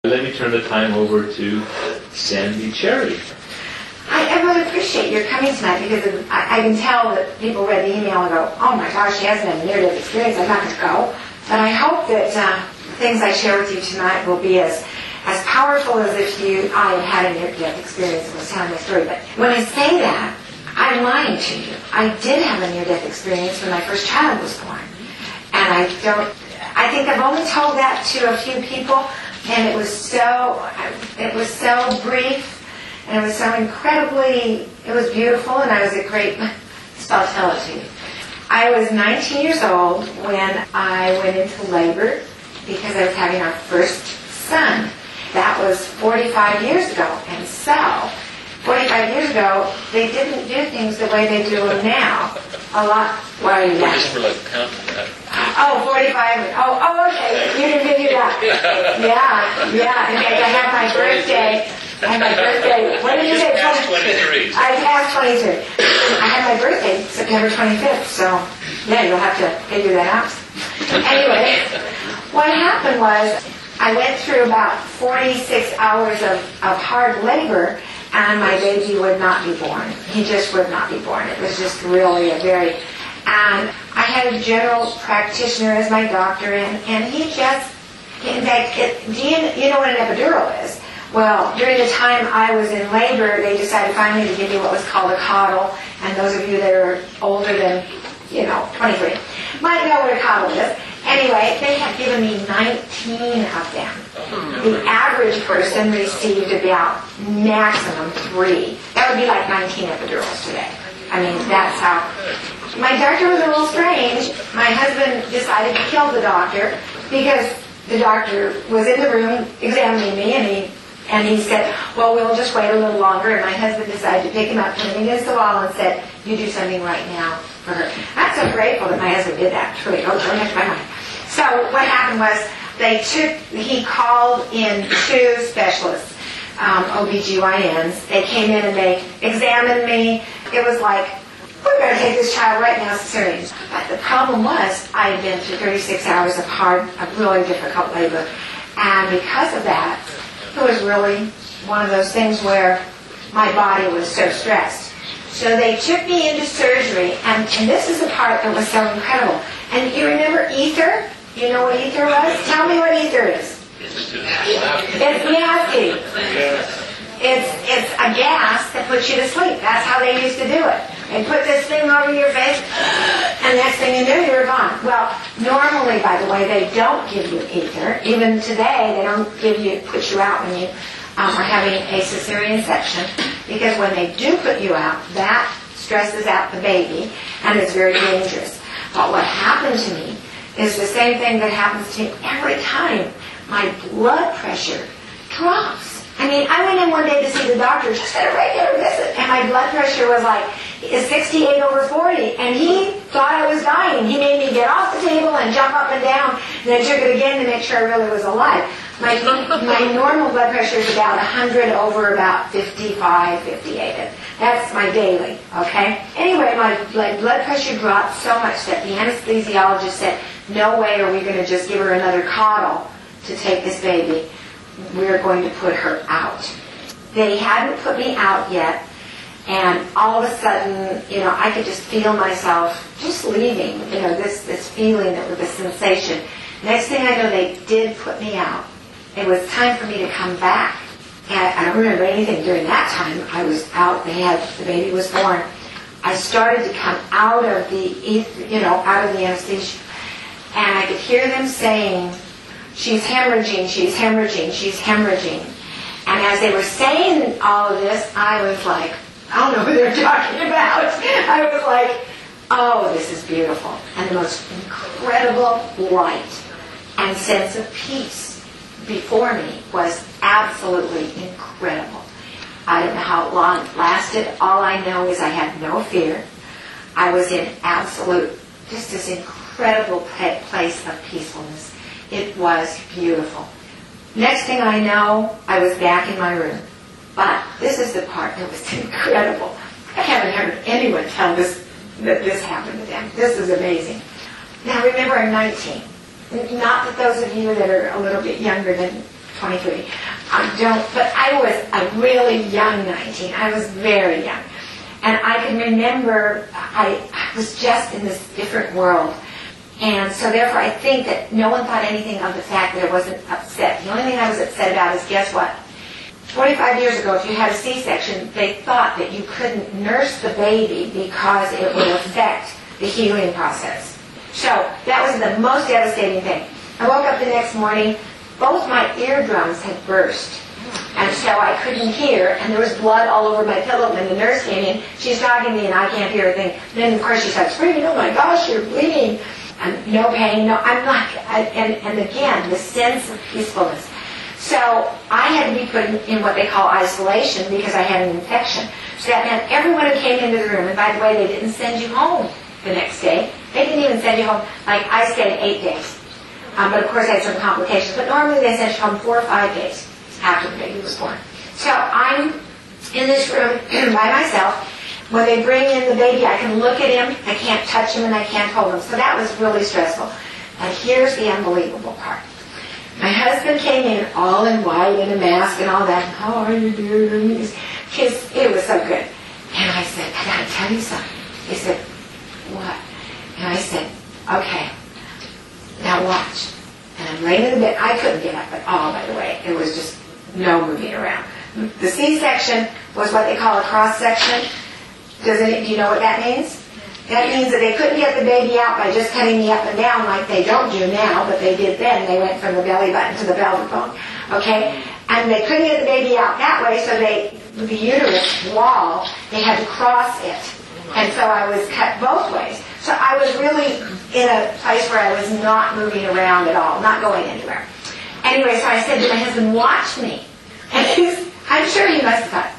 Let me turn the time over to Sandy Cherry. I really appreciate your coming tonight because I can tell that people read the email and go, oh my gosh, she hasn't had a near-death experience, I'm not going to go. But I hope that things I share with you tonight will be as powerful as if I had had a near-death experience and was telling my story. But when I say that, I'm lying to you. I did have a near-death experience when my first child was born. And I think I've only told that to a few people, and it was so brief. And it was so incredibly, it was beautiful, and I was a great, I'll tell it to you. I was 19 years old when I went into labor because I was having our first son. That was 45 years ago. And so, 45 years ago, they didn't do things the way they do them now. A lot. Why are you laughing? Just for like counting that. Oh, 45. Oh, okay. You can figure that. Yeah. In fact, I have my birthday. And my birthday, what did you say? Past 23. I passed 23. I had my birthday September 25th, so yeah, you'll have to figure that out. Anyway, what happened was I went through about 46 hours of hard labor, and my baby would not be born. He just would not be born. It was just really and I had a general practitioner as my doctor, and he just, in fact, do you know what an epidural is? Well, during the time I was in labor, they decided finally to give me what was called a coddle. And those of you that are older than, 23 might know what a coddle is. Anyway, they had given me 19 of them. The average person received about maximum 3. That would be like 19 epidurals today. I mean, that's how. My doctor was a little strange. My husband decided to kill the doctor because the doctor was in the room examining me, and he said, well, we'll just wait a little longer. And my husband decided to pick him up, put him against the wall, and said, you do something right now for her. I'm so grateful that my husband did that. Truly, don't touch my mind. So what happened was he called in 2 specialists, OBGYNs. They came in and they examined me. It was like, we're going to take this child right now, cesarean. But the problem was I had been through 36 hours of really difficult labor. And because of that, it was really one of those things where my body was so stressed. So they took me into surgery, and this is the part that was so incredible. And you remember ether? You know what ether was? Tell me what ether is. It's nasty. It's a gas that puts you to sleep. That's how they used to do it. They put this thing over your face, and next thing you knew, you were gone. Well, normally, by the way, they don't give you ether. Even today, they don't put you out when you are having a cesarean section, because when they do put you out, that stresses out the baby, and it's very dangerous. But what happened to me is the same thing that happens to me every time. My blood pressure drops. I mean, I went in one day to see the doctor just at a regular visit, and my blood pressure was like 68/40, and he thought I was dying. He made me get off the table and jump up and down, and I took it again to make sure I really was alive. My normal blood pressure is about 100 over about 55, 58. That's my daily, okay? Anyway, my blood pressure dropped so much that the anesthesiologist said, no way are we going to just give her another coddle to take this baby. We're going to put her out. They hadn't put me out yet, and all of a sudden, I could just feel myself just leaving, this feeling, this sensation. Next thing I know, they did put me out. It was time for me to come back. And I don't remember anything during that time. I was out, the baby was born. I started to come out of the anesthesia, and I could hear them saying, she's hemorrhaging, she's hemorrhaging, she's hemorrhaging. And as they were saying all of this, I was like, I don't know who they're talking about. I was like, oh, this is beautiful. And the most incredible light and sense of peace before me was absolutely incredible. I don't know how long it lasted. All I know is I had no fear. I was in absolute, just this incredible place of peacefulness. It was beautiful. Next thing I know, I was back in my room. But this is the part that was incredible. I haven't heard anyone tell that this happened to them. This is amazing. Now remember, I'm 19. Not that those of you that are a little bit younger than 23. But I was a really young 19. I was very young. And I can remember I was just in this different world. And so therefore I think that no one thought anything of the fact that I wasn't upset. The only thing I was upset about is, guess what? 25 years ago, if you had a C-section, they thought that you couldn't nurse the baby because it would affect the healing process. So that was the most devastating thing. I woke up the next morning, both my eardrums had burst. And so I couldn't hear, and there was blood all over my pillow. When the nurse came in, she's talking to me, and I can't hear a thing. Then, of course, she starts screaming, oh my gosh, you're bleeding. And no pain, no, I'm not, and again, the sense of peacefulness. So I had to be put in what they call isolation because I had an infection. So that meant everyone who came into the room, and by the way, they didn't send you home the next day. They didn't even send you home. Like, I stayed 8 days. But of course I had some complications. But normally they sent you home 4 or 5 days after the baby was born. So I'm in this room by myself. When they bring in the baby, I can look at him, I can't touch him, and I can't hold him. So that was really stressful. And here's the unbelievable part. My husband came in all in white and a mask and all that. How are you doing? It was so good. And I said, I got to tell you something. He said, what? And I said, okay, now watch. And I'm laying in the bed. I couldn't get up at all, by the way. It was just no moving around. The C-section was what they call a cross-section. Do you know what that means? That means that they couldn't get the baby out by just cutting me up and down like they don't do now, but they did then. They went from the belly button to the pelvic bone. Okay? And they couldn't get the baby out that way, so the uterus wall, they had to cross it. And so I was cut both ways. So I was really in a place where I was not moving around at all, not going anywhere. Anyway, so I said to my husband, watch me. And I'm sure he must have thought,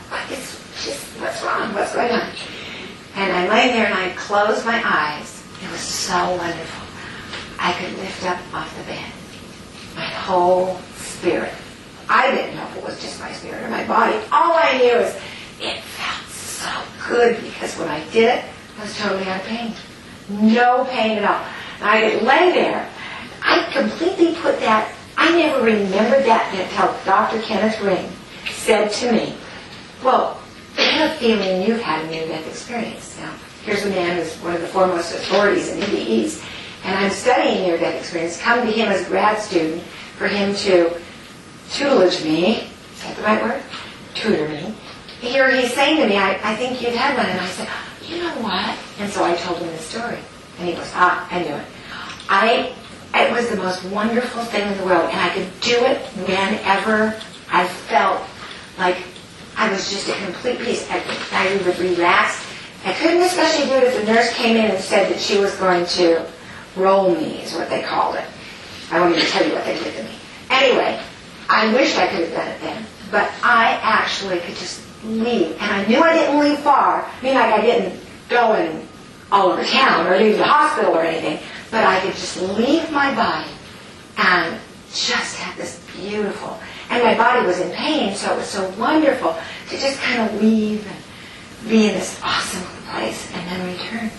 what's wrong? What's going on? And I lay there and I closed my eyes. It was so wonderful. I could lift up off the bed. My whole spirit. I didn't know if it was just my spirit or my body. All I knew is it felt so good because when I did it, I was totally out of pain. No pain at all. And I could lay there. I completely put that, I never remembered that until Dr. Kenneth Ring said to me, well, I have a feeling you've had a near-death experience. Now, here's a man who's one of the foremost authorities in NDEs, and I'm studying near-death experience. Come to him as a grad student for him to tutelage me. Is that the right word? Tutor me. Here he's saying to me, I think you've had one. And I said, you know what? And so I told him the story. And he goes, I knew it. It was the most wonderful thing in the world, and I could do it whenever I felt like I was just at complete peace. I would relax. I couldn't especially do it if the nurse came in and said that she was going to roll me, is what they called it. I won't even tell you what they did to me. Anyway, I wished I could have done it then. But I actually could just leave. And I knew I didn't leave far. I mean, like I didn't go in all over town or leave the hospital or anything. But I could just leave my body and just have this beautiful... And my body was in pain, so it was so wonderful to just kind of leave and be in this awesome place and then return.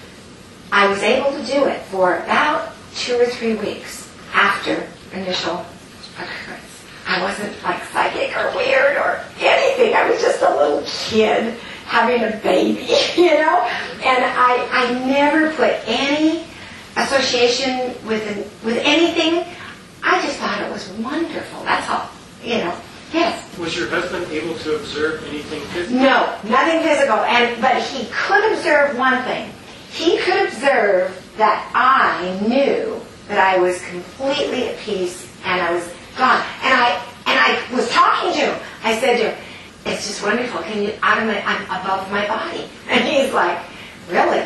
I was able to do it for about 2 or 3 weeks after initial occurrence. I wasn't like psychic or weird or anything. I was just a little kid having a baby, you know? And I never put any association with anything. I just thought it was wonderful. That's all. You know, yes. Was your husband able to observe anything physical? No, nothing physical. But he could observe one thing. He could observe that I knew that I was completely at peace and I was gone. And I was talking to him. I said to him, "It's just wonderful. I'm above my body." And he's like, "Really?"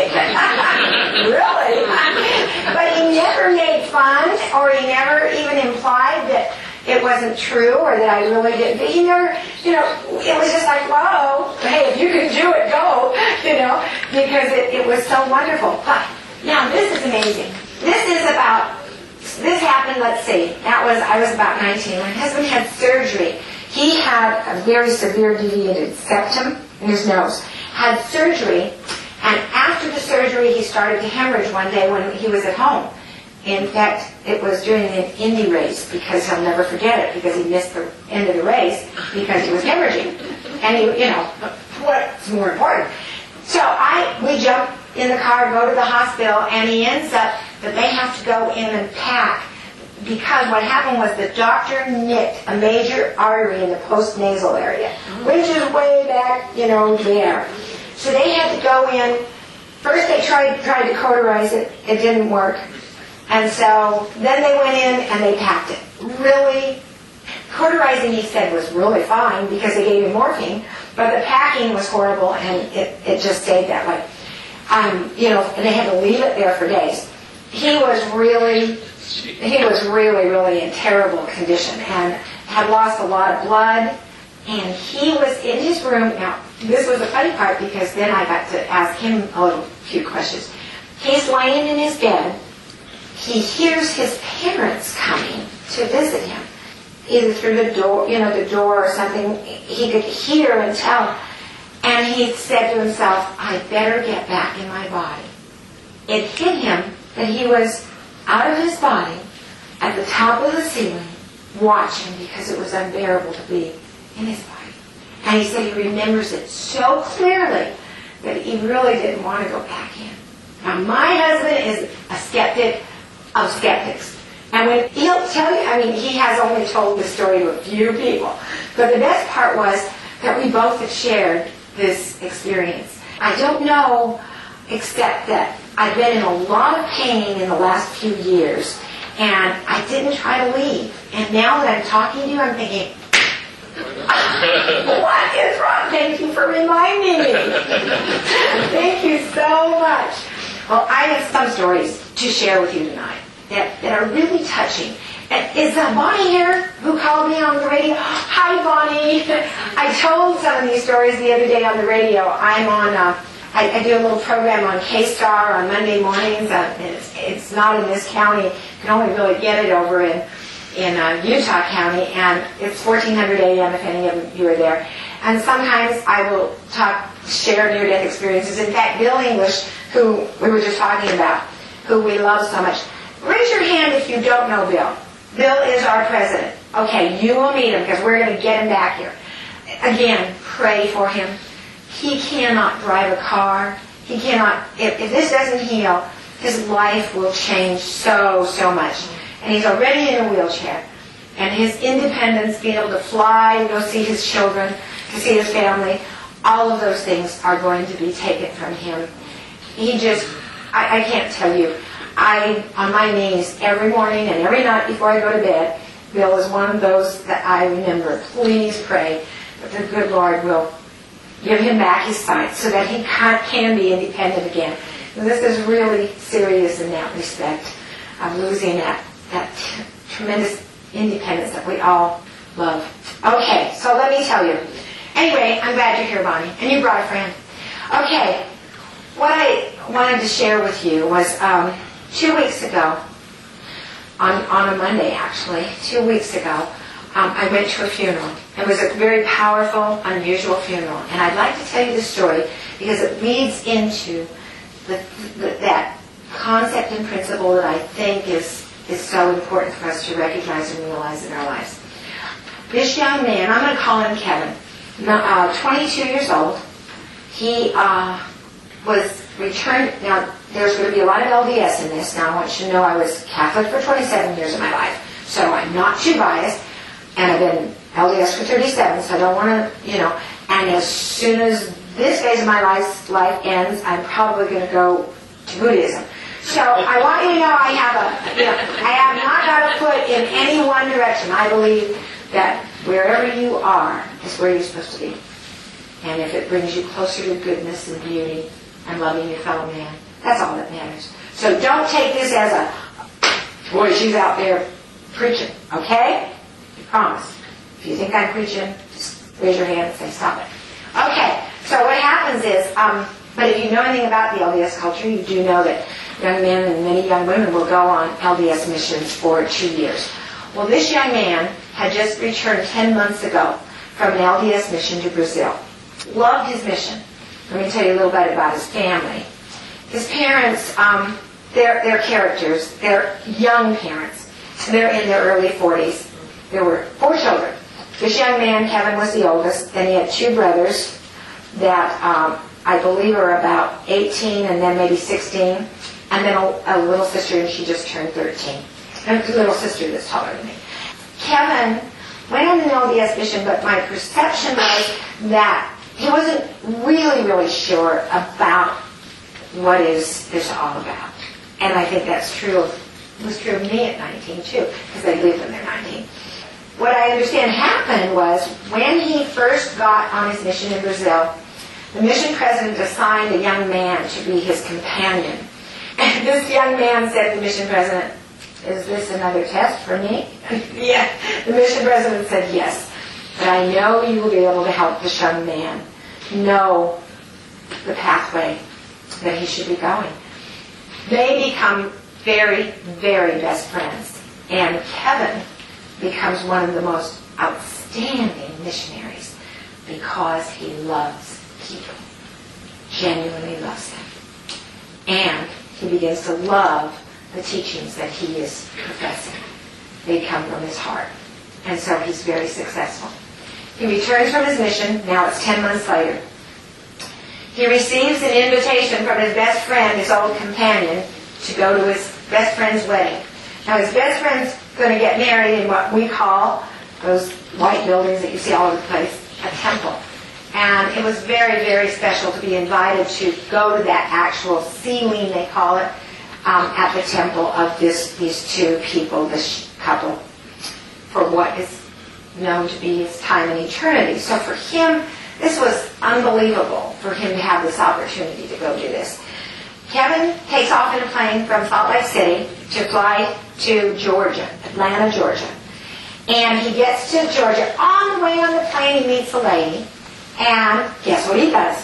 Really? But he never made fun, or he never even implied that it wasn't true, or that I really didn't. He never, it was just like, whoa, hey, if you can do it, go, because it was so wonderful. But now this is amazing. This happened, let's see, I was about 19. My husband had surgery. He had a very severe deviated septum in his nose. Had surgery, and after the surgery, he started to hemorrhage one day when he was at home. In fact, it was during an Indy race, because he'll never forget it, because he missed the end of the race because he was hemorrhaging. And he, what's more important? So we jump in the car, go to the hospital, and he ends up that they have to go in and pack, because what happened was the doctor nicked a major artery in the postnasal area, which is way back, there. So they had to go in. First they tried to cauterize it. It didn't work. And so then they went in and they packed it. Really, cauterizing, he said, was really fine because they gave him morphine, but the packing was horrible, and it just stayed that way. And they had to leave it there for days. He was really, really in terrible condition and had lost a lot of blood. And he was in his room. Now, this was the funny part, because then I got to ask him a few questions. He's laying in his bed. He hears his parents coming to visit him, either through the door or something. He could hear and tell. And he said to himself, I better get back in my body. It hit him that he was out of his body at the top of the ceiling watching, because it was unbearable to be in his body. And he said he remembers it so clearly that he really didn't want to go back in. Now, my husband is a skeptic of skeptics. And when he'll tell you, he has only told this story to a few people. But the best part was that we both have shared this experience. I don't know, except that I've been in a lot of pain in the last few years, and I didn't try to leave. And now that I'm talking to you, I'm thinking, what is wrong? Thank you for reminding me. Thank you so much. Well, I have some stories to share with you tonight that are really touching. And is Bonnie here, who called me on the radio? Hi, Bonnie. I told some of these stories the other day on the radio. I'm on, I do a little program on K-Star on Monday mornings. It's not in this county. You can only really get it over in Utah County, and it's 1400 AM if any of you are there. And sometimes I will share near-death experiences. In fact, Bill English, who we were just talking about, who we love so much. Raise your hand if you don't know Bill. Bill is our president. Okay, you will meet him, because we're going to get him back here. Again, pray for him. He cannot drive a car. He cannot, if this doesn't heal, his life will change so much. And he's already in a wheelchair. And his independence, being able to fly, go see his children, to see his family, all of those things are going to be taken from him. I can't tell you. On my knees every morning and every night before I go to bed, Bill is one of those that I remember. Please pray that the good Lord will give him back his sight so that he can be independent again. And this is really serious in that respect, of losing that tremendous independence that we all love. Okay, so let me tell you. Anyway, I'm glad you're here, Bonnie, and you brought a friend. Okay, what I wanted to share with you was 2 weeks ago, on a Monday actually, 2 weeks ago, I went to a funeral. It was a very powerful, unusual funeral. And I'd like to tell you the story because it leads into that concept and principle that I think is so important for us to recognize and realize in our lives. This young man, I'm going to call him Kevin, 22 years old. He was returned. Now, there's going to be a lot of LDS in this. Now, I want you to know I was Catholic for 27 years of my life, so I'm not too biased. And I've been LDS for 37, so I don't want to, and as soon as this phase of my life ends, I'm probably going to go to Buddhism. So I want you to know I have not got a foot in any one direction. I believe that wherever you are is where you're supposed to be. And if it brings you closer to goodness and beauty and loving your fellow man, that's all that matters. So don't take this as boy, she's out there preaching, okay? I promise. If you think I'm preaching, just raise your hand and say, stop it. Okay, so what happens is, but if you know anything about the LDS culture, you do know that young men and many young women will go on LDS missions for 2 years. Well, this young man had just returned 10 months ago from an LDS mission to Brazil. Loved his mission. Let me tell you a little bit about his family. His parents They're characters. They're young parents. They're in their early 40s. There were 4 children. This young man, Kevin, was the oldest. Then he had 2 brothers that I believe are about 18 and then maybe 16. And then a little sister, and she just turned 13. And a little sister that's taller than me. Kevin went on the LDS mission, but my perception was that he wasn't really sure about what is this all about. And I think that's true. It was true of me at 19 too, because they lived when they're 19. What I understand happened was when he first got on his mission in Brazil, the mission president assigned a young man to be his companion. And this young man said to the mission president, "Is this another test for me?" Yeah. The mission president said, "Yes, but I know you will be able to help this young man know the pathway that he should be going." They become very, very best friends. And Kevin becomes one of the most outstanding missionaries because he loves people, genuinely loves them. And he begins to love the teachings that he is professing. They come from his heart. And so he's very successful. He returns from his mission. Now it's 10 months later. He receives an invitation from his best friend, his old companion, to go to his best friend's wedding. Now his best friend's going to get married in what we call, those white buildings that you see all over the place, a temple. And it was very, very special to be invited to go to that actual sealing, they call it, at the temple of these 2 people, this couple, for what is known to be his time in eternity. So for him, this was unbelievable for him to have this opportunity to go do this. Kevin takes off in a plane from Salt Lake City to fly to Georgia, Atlanta, Georgia. And he gets to Georgia. On the way on the plane, he meets a lady. And guess what he does?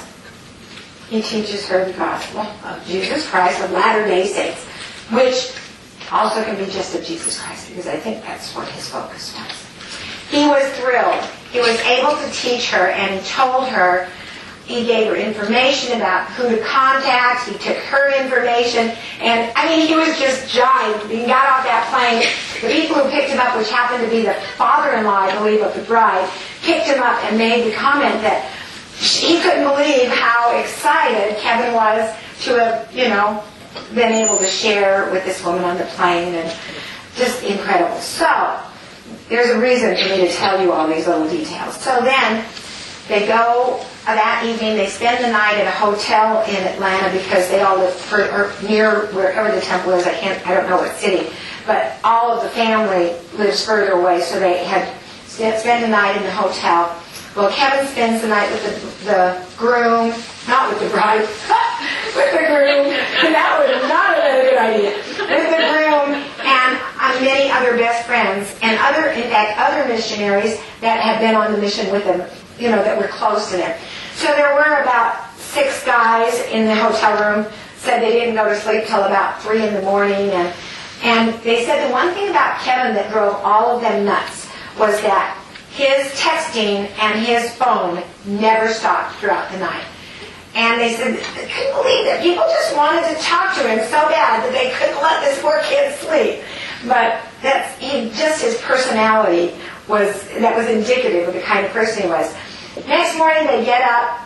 He teaches her the gospel of Jesus Christ of Latter-day Saints, which also can be just of Jesus Christ, because I think that's what his focus was. He was thrilled. He was able to teach her, and he told her, he gave her information about who to contact. He took her information. And, I mean, he was just jived. He got off that plane. The people who picked him up, which happened to be the father-in-law, I believe, of the bride, picked him up and made the comment that he couldn't believe how excited Kevin was to have, been able to share with this woman on the plane. And just incredible. So, there's a reason for me to tell you all these little details. So then, they go that evening, they spend the night at a hotel in Atlanta because they all live near wherever the temple is. I don't know what city, but all of the family lives further away, so they had spent the night in the hotel. Well, Kevin spends the night with the groom, not with the bride, with the groom. That was not a good idea. With the groom and many other best friends and other missionaries that had been on the mission with them, that were close to them. So there were about 6 guys in the hotel room. Said they didn't go to sleep till about 3 in the morning. And they said the one thing about Kevin that drove all of them nuts was that his texting and his phone never stopped throughout the night. And they said they couldn't believe that people just wanted to talk to him so bad that they couldn't let this poor kid sleep. But just his personality was indicative of the kind of person he was. Next morning they get up.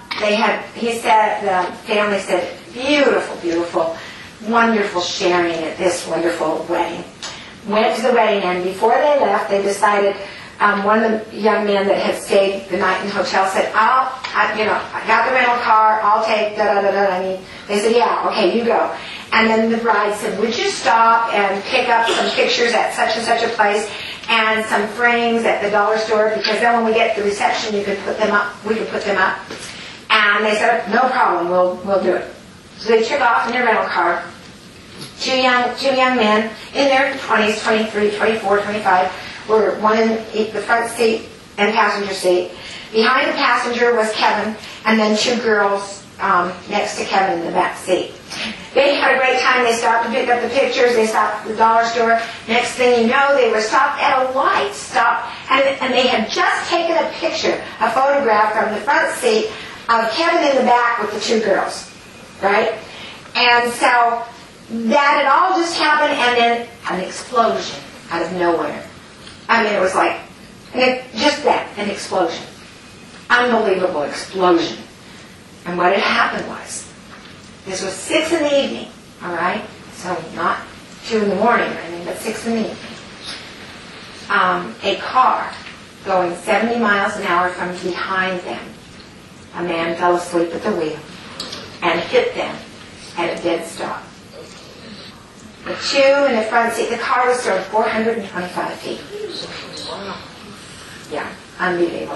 The family said, beautiful, beautiful, wonderful sharing at this wonderful wedding. Went to the wedding, and before they left, they decided. One of the young men that had stayed the night in the hotel said, I got the rental car, I'll take da-da-da-da. They said, yeah, okay, you go. And then the bride said, would you stop and pick up some pictures at such and such a place and some frames at the dollar store, because then when we get to the reception, we could put them up. And they said, no problem, we'll do it. So they took off in their rental car. Two young men in their 20s, 23, 24, 25, were one in the front seat and passenger seat. Behind the passenger was Kevin, and then 2 girls next to Kevin in the back seat. They had a great time. They stopped to pick up the pictures. They stopped at the dollar store. Next thing you know, they were stopped at a light stop, and they had just taken a picture, a photograph from the front seat of Kevin in the back with the 2 girls, right? And so that had all just happened, and then an explosion out of nowhere. I mean, it was like, just that, an explosion. Unbelievable explosion. And what had happened was, this was 6 in the evening, all right? So not 2 in the morning or anything, but 6 in the evening. A car going 70 miles an hour from behind them. A man fell asleep at the wheel and hit them at a dead stop. The 2 in the front seat, the car was still 425 feet. Yeah, unbelievable.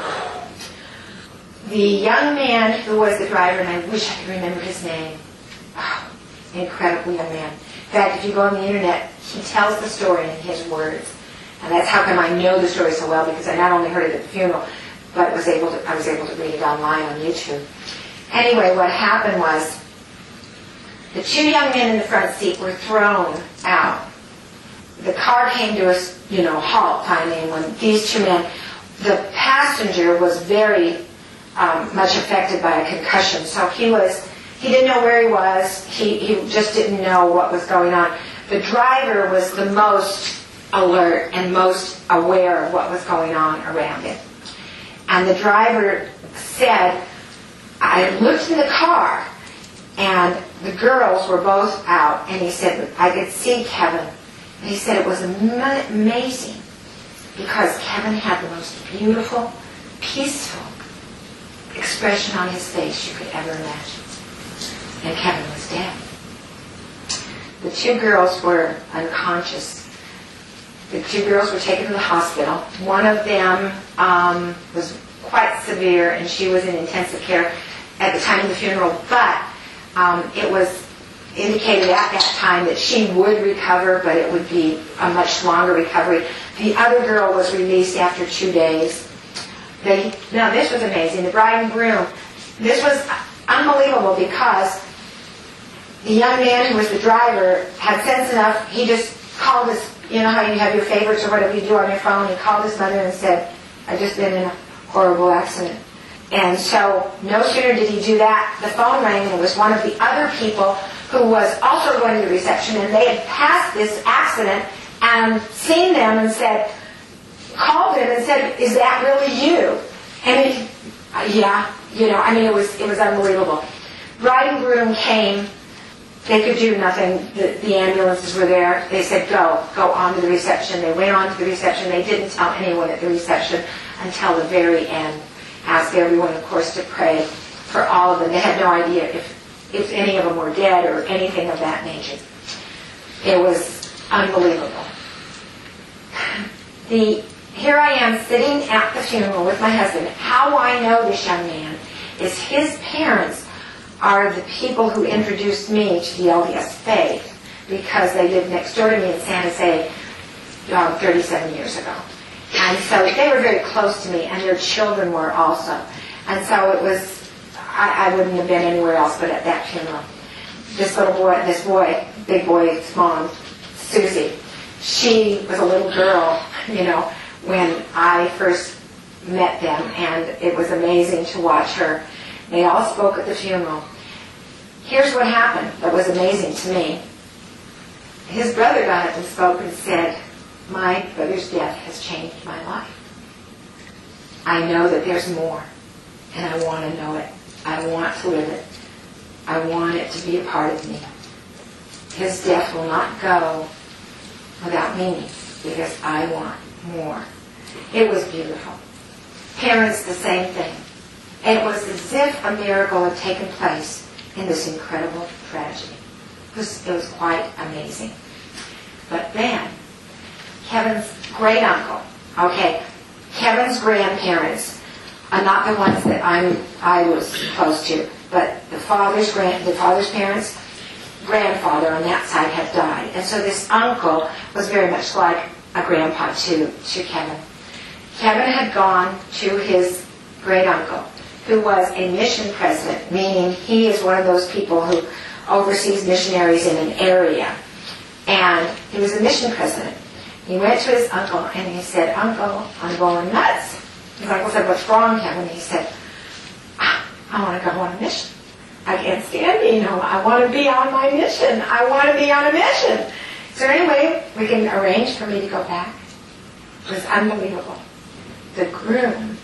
The young man who was the driver, and I wish I could remember his name, incredible young man. In fact, if you go on the internet, he tells the story in his words. And that's how come I know the story so well, because I not only heard it at the funeral, but I was able to read it online on YouTube. Anyway, what happened was, the 2 young men in the front seat were thrown out. The car came to a halt timing when these 2 men, the passenger was very much affected by a concussion. So he didn't know where he was. He just didn't know what was going on. The driver was the most alert and most aware of what was going on around him. And the driver said, I looked in the car, and the girls were both out, and he said, I could see Kevin. And he said it was amazing, because Kevin had the most beautiful, peaceful expression on his face you could ever imagine. And Kevin was dead. The 2 girls were unconscious. The 2 girls were taken to the hospital. One of them was quite severe, and she was in intensive care at the time of the funeral, but it was indicated at that time that she would recover, but it would be a much longer recovery. The other girl was released after 2 days. Now, this was amazing. The bride and groom, this was unbelievable, because the young man who was the driver had sense enough, he just called his, you know how you have your favorites or whatever you do on your phone, he called his mother and said, I've just been in a horrible accident. And so no sooner did he do that, the phone rang, and it was one of the other people who was also going to the reception, and they had passed this accident and seen them and said, called him and said, is that really you? And yeah, it was unbelievable. Bride and groom came. They could do nothing. The ambulances were there. They said, go on to the reception. They went on to the reception. They didn't tell anyone at the reception until the very end. Asked everyone, of course, to pray for all of them. They had no idea if any of them were dead or anything of that nature. It was unbelievable. Here I am sitting at the funeral with my husband. How I know this young man is his parents are the people who introduced me to the LDS faith, because they lived next door to me in San Jose 37 years ago. And so they were very close to me, and their children were also. And so it was, I wouldn't have been anywhere else but at that funeral. This boy, big boy's mom, Susie, she was a little girl, when I first met them, and it was amazing to watch her. They all spoke at the funeral. Here's what happened that was amazing to me. His brother got up and spoke and said, my brother's death has changed my life. I know that there's more, and I want to know it. I want to live it. I want it to be a part of me. His death will not go without meaning, because I want more. It was beautiful. Parents, the same thing. It was as if a miracle had taken place in this incredible tragedy. It was quite amazing. But then, Kevin's great uncle, Kevin's grandparents are not the ones that I was close to, but the father's parents, grandfather on that side had died. And so this uncle was very much like a grandpa to Kevin. Kevin had gone to his great uncle, who was a mission president, meaning he is one of those people who oversees missionaries in an area. And he was a mission president. He went to his uncle and he said, Uncle, I'm going nuts. His uncle said, what's wrong, Kevin? He said, I want to go on a mission. I can't stand being home. I want to be on my mission. I want to be on a mission. So anyway, we can arrange for me to go back. It was unbelievable. The groom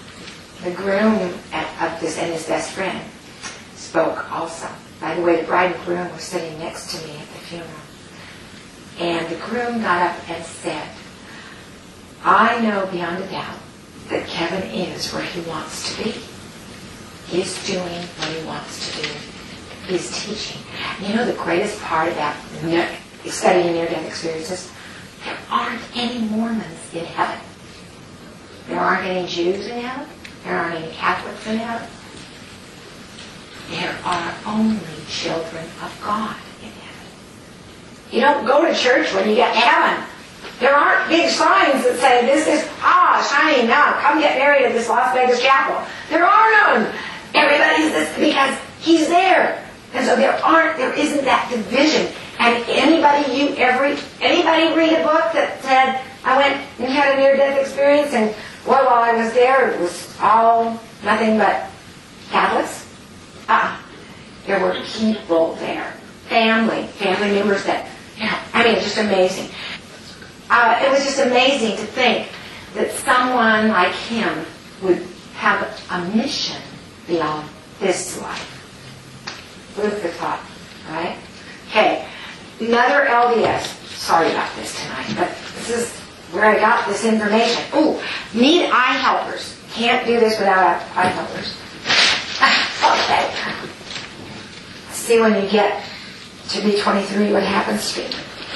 of this and his best friend spoke also. By the way, the bride and groom were sitting next to me at the funeral. And the groom got up and said, I know beyond a doubt that Kevin is where he wants to be. He's doing what he wants to do. He's teaching. And you know the greatest part about studying near-death experiences? There aren't any Mormons in heaven. There aren't any Jews in heaven. There aren't any Catholics in heaven. There are only children of God in heaven. You don't go to church when you get to heaven. There aren't big signs that say, this is, shining now, come get married at this Las Vegas chapel. There are none. Everybody's this, because he's there. And so there isn't that division. And anybody read a book that said, I went and had a near-death experience, and boy, while I was there, it was all nothing but Catholics? There were people there. Family members that, it's just amazing. It was just amazing to think that someone like him would have a mission beyond this life. Food for thought, right? Okay, another LDS. Sorry about this tonight, but this is where I got this information. Need eye helpers. Can't do this without eye helpers. Okay. See when you get to be 23 what happens to you.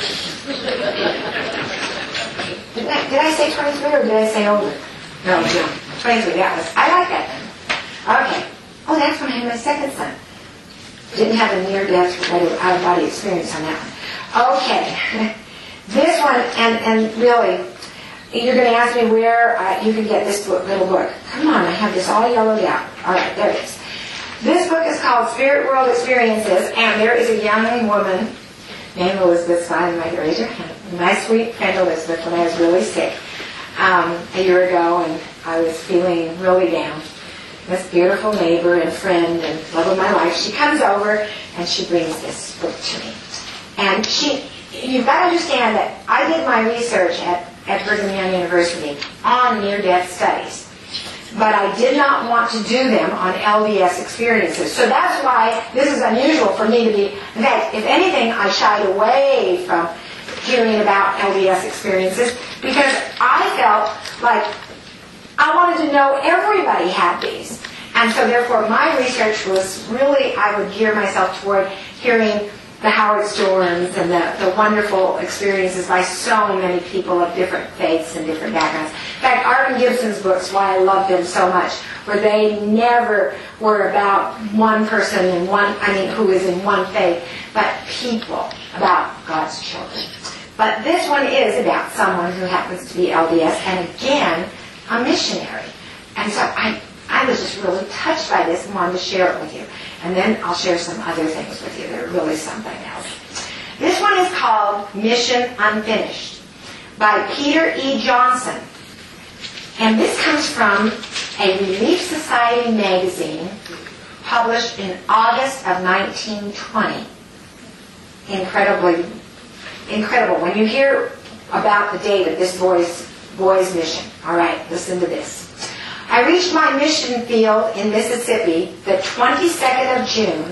Did I say 23 or did I say older? No, 23, I like that then. Okay. That's when I had my second son. Didn't have a near-death out-of-body experience on that one. Okay. This one, and really, you're going to ask me where you can get this little book. Come on, I have this all yellowed out. All right, there it is. This book is called Spirit World Experiences, and there is a young woman named Elizabeth Stein, my raise your hand. My sweet friend Elizabeth, when I was really sick a year ago, and I was feeling really down. This beautiful neighbor and friend and love of my life, she comes over and she brings this book to me. And you've got to understand that I did my research at Brigham Young University on near-death studies. But I did not want to do them on LDS experiences. So that's why this is unusual for me to be. In fact, if anything, I shied away from hearing about LDS experiences because I felt like I wanted to know everybody had these. And so therefore my research was really, I would gear myself toward hearing the Howard Storms and the wonderful experiences by so many people of different faiths and different backgrounds. In fact, Arvin Gibson's books, why I love them so much, where they never were about one person and who is in one faith, but people, about God's children. But this one is about someone who happens to be LDS, and again, a missionary. And so I was just really touched by this and wanted to share it with you. And then I'll share some other things with you that are really something else. This one is called Mission Unfinished by Peter E. Johnson. And this comes from a Relief Society magazine published in August of 1920. Incredible. When you hear about the date of this boy's mission, all right, listen to this. I reached my mission field in Mississippi the 22nd of June,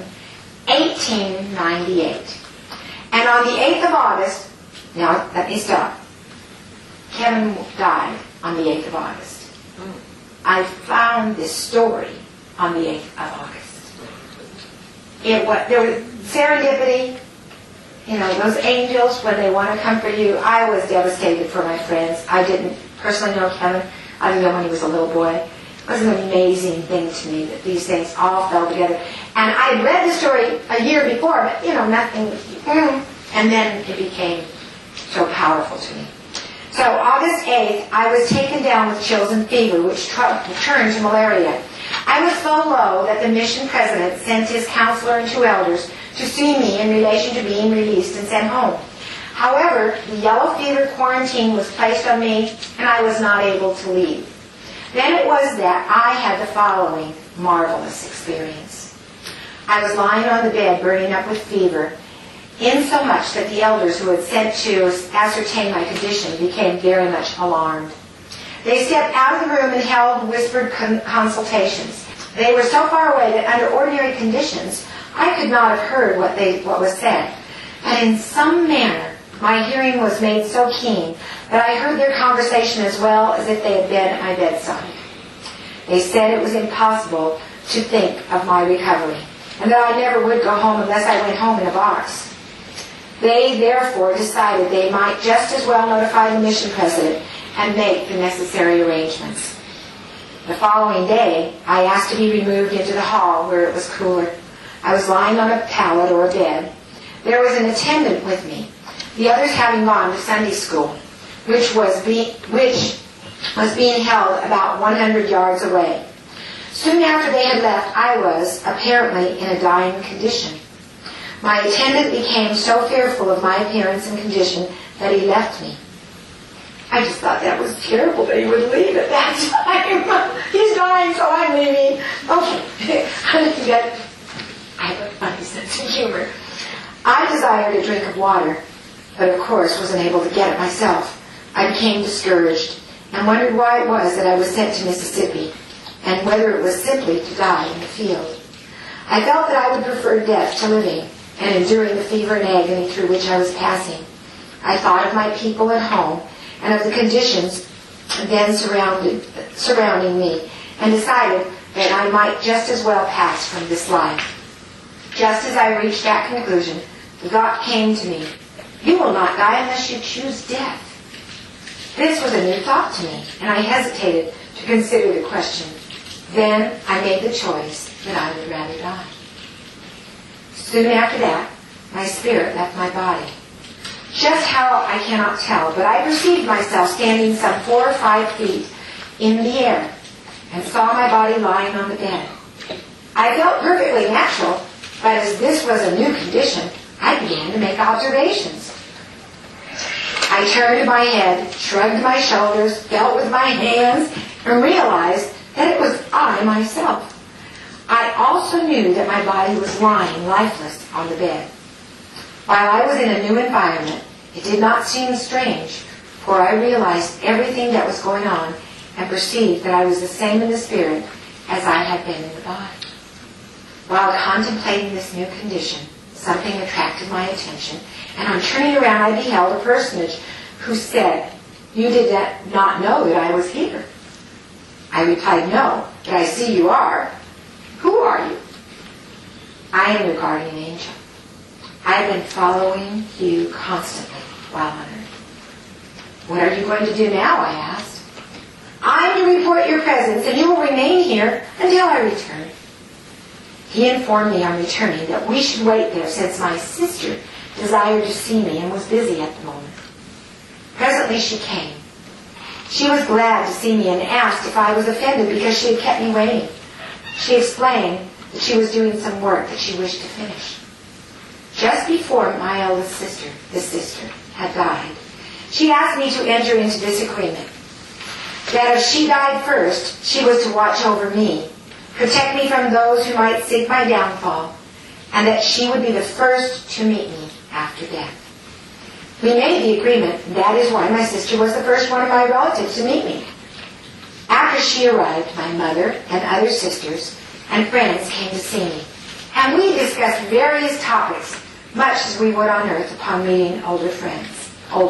1898. And on the 8th of August, now let me stop. Kevin died on the 8th of August. I found this story on the 8th of August. There was serendipity. Those angels, when they want to comfort you. I was devastated for my friends. I didn't personally know Kevin. I didn't know when he was a little boy. It was an amazing thing to me that these things all fell together. And I had read the story a year before, but, nothing. And then it became so powerful to me. So August 8th, I was taken down with chills and fever, which turned to malaria. I was so low that the mission president sent his counselor and 2 elders to see me in relation to being released and sent home. However, the yellow fever quarantine was placed on me, and I was not able to leave. Then it was that I had the following marvelous experience. I was lying on the bed, burning up with fever, insomuch that the elders who had sent to ascertain my condition became very much alarmed. They stepped out of the room and held whispered consultations. They were so far away that under ordinary conditions, I could not have heard what was said. But in some manner, my hearing was made so keen that I heard their conversation as well as if they had been at my bedside. They said it was impossible to think of my recovery, and that I never would go home unless I went home in a box. They therefore decided they might just as well notify the mission president and make the necessary arrangements. The following day, I asked to be removed into the hall where it was cooler. I was lying on a pallet or a bed. There was an attendant with me, the others having gone to Sunday school, which was being held about 100 yards away. Soon after they had left, I was, apparently, in a dying condition. My attendant became so fearful of my appearance and condition that he left me. I just thought that was terrible that he would leave at that time. He's dying, so I'm leaving. Okay. I have a funny sense of humor. I desired a drink of water, but of course wasn't able to get it myself. I became discouraged and wondered why it was that I was sent to Mississippi, and whether it was simply to die in the field. I felt that I would prefer death to living and enduring the fever and agony through which I was passing. I thought of my people at home and of the conditions then surrounding me, and decided that I might just as well pass from this life. Just as I reached that conclusion, the thought came to me, "You will not die unless you choose death." This was a new thought to me, and I hesitated to consider the question. Then I made the choice that I would rather die. Soon after that, my spirit left my body. Just how, I cannot tell, but I perceived myself standing some 4 or 5 feet in the air and saw my body lying on the bed. I felt perfectly natural, but as this was a new condition, I began to make observations. I turned my head, shrugged my shoulders, felt with my hands, and realized that it was I myself. I also knew that my body was lying lifeless on the bed. While I was in a new environment, it did not seem strange, for I realized everything that was going on and perceived that I was the same in the spirit as I had been in the body. While contemplating this new condition, something attracted my attention, and on turning around I beheld a personage who said, "You did not know that I was here?" I replied, "No, but I see you are. Who are you?" "I am your guardian angel. I have been following you constantly while on earth." "What are you going to do now?" I asked. "I am to report your presence, and you will remain here until I return." He informed me on returning that we should wait there, since my sister desired to see me and was busy at the moment. Presently she came. She was glad to see me and asked if I was offended because she had kept me waiting. She explained that she was doing some work that she wished to finish. Just before my eldest sister, this sister, had died, she asked me to enter into this agreement, that if she died first, she was to watch over me, protect me from those who might seek my downfall, and that she would be the first to meet me after death. We made the agreement, and that is why my sister was the first one of my relatives to meet me. After she arrived, my mother and other sisters and friends came to see me, and we discussed various topics, much as we would on earth upon meeting old friends.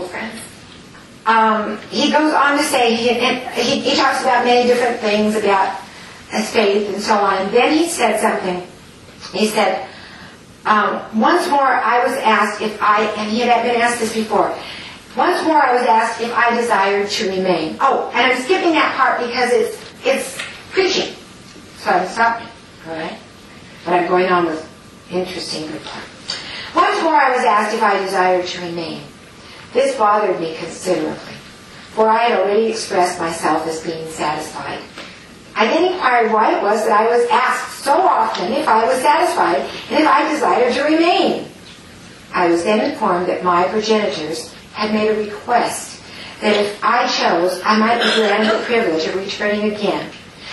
He goes on to say, he talks about many different things about his faith and so on, and then he said something. He said, once more I was asked and he had been asked this before, once more I was asked if I desired to remain. Oh, and I'm skipping that part because it's preaching. So I'm stopping, all right? But I'm going on with interesting good part. Once more I was asked if I desired to remain. This bothered me considerably, for I had already expressed myself as being satisfied. I then inquired why it was that I was asked so often if I was satisfied and if I desired to remain. I was then informed that my progenitors had made a request that if I chose, I might be granted the privilege of returning again,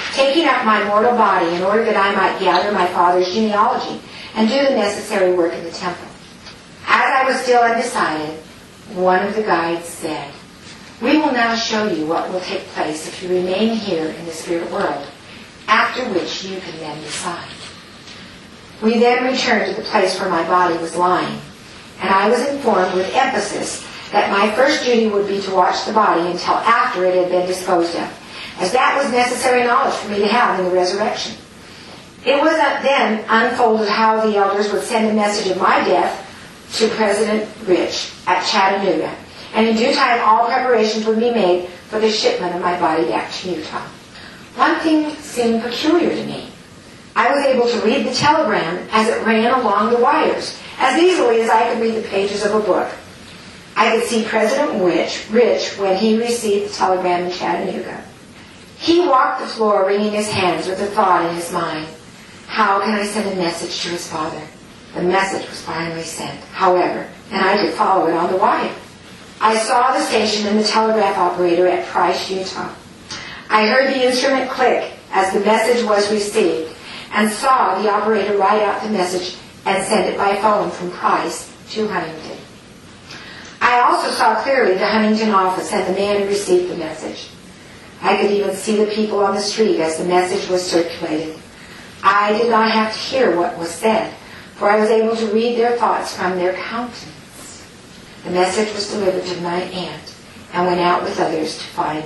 taking up my mortal body in order that I might gather my father's genealogy and do the necessary work in the temple. As I was still undecided, one of the guides said, "We will now show you what will take place if you remain here in the spirit world, after which you can then decide." We then returned to the place where my body was lying, and I was informed with emphasis that my first duty would be to watch the body until after it had been disposed of, as that was necessary knowledge for me to have in the resurrection. It was then unfolded how the elders would send a message of my death to President Rich at Chattanooga, and in due time all preparations would be made for the shipment of my body back to Utah. One thing seemed peculiar to me. I was able to read the telegram as it ran along the wires, as easily as I could read the pages of a book. I could see President Rich when he received the telegram in Chattanooga. He walked the floor wringing his hands with the thought in his mind, how can I send a message to his father? The message was finally sent, however, and I could follow it on the wire. I saw the station and the telegraph operator at Price, Utah. I heard the instrument click as the message was received and saw the operator write out the message and send it by phone from Price to Huntington. I also saw clearly the Huntington office and the man who received the message. I could even see the people on the street as the message was circulated. I did not have to hear what was said, for I was able to read their thoughts from their countenance. The message was delivered to my aunt and went out with others to find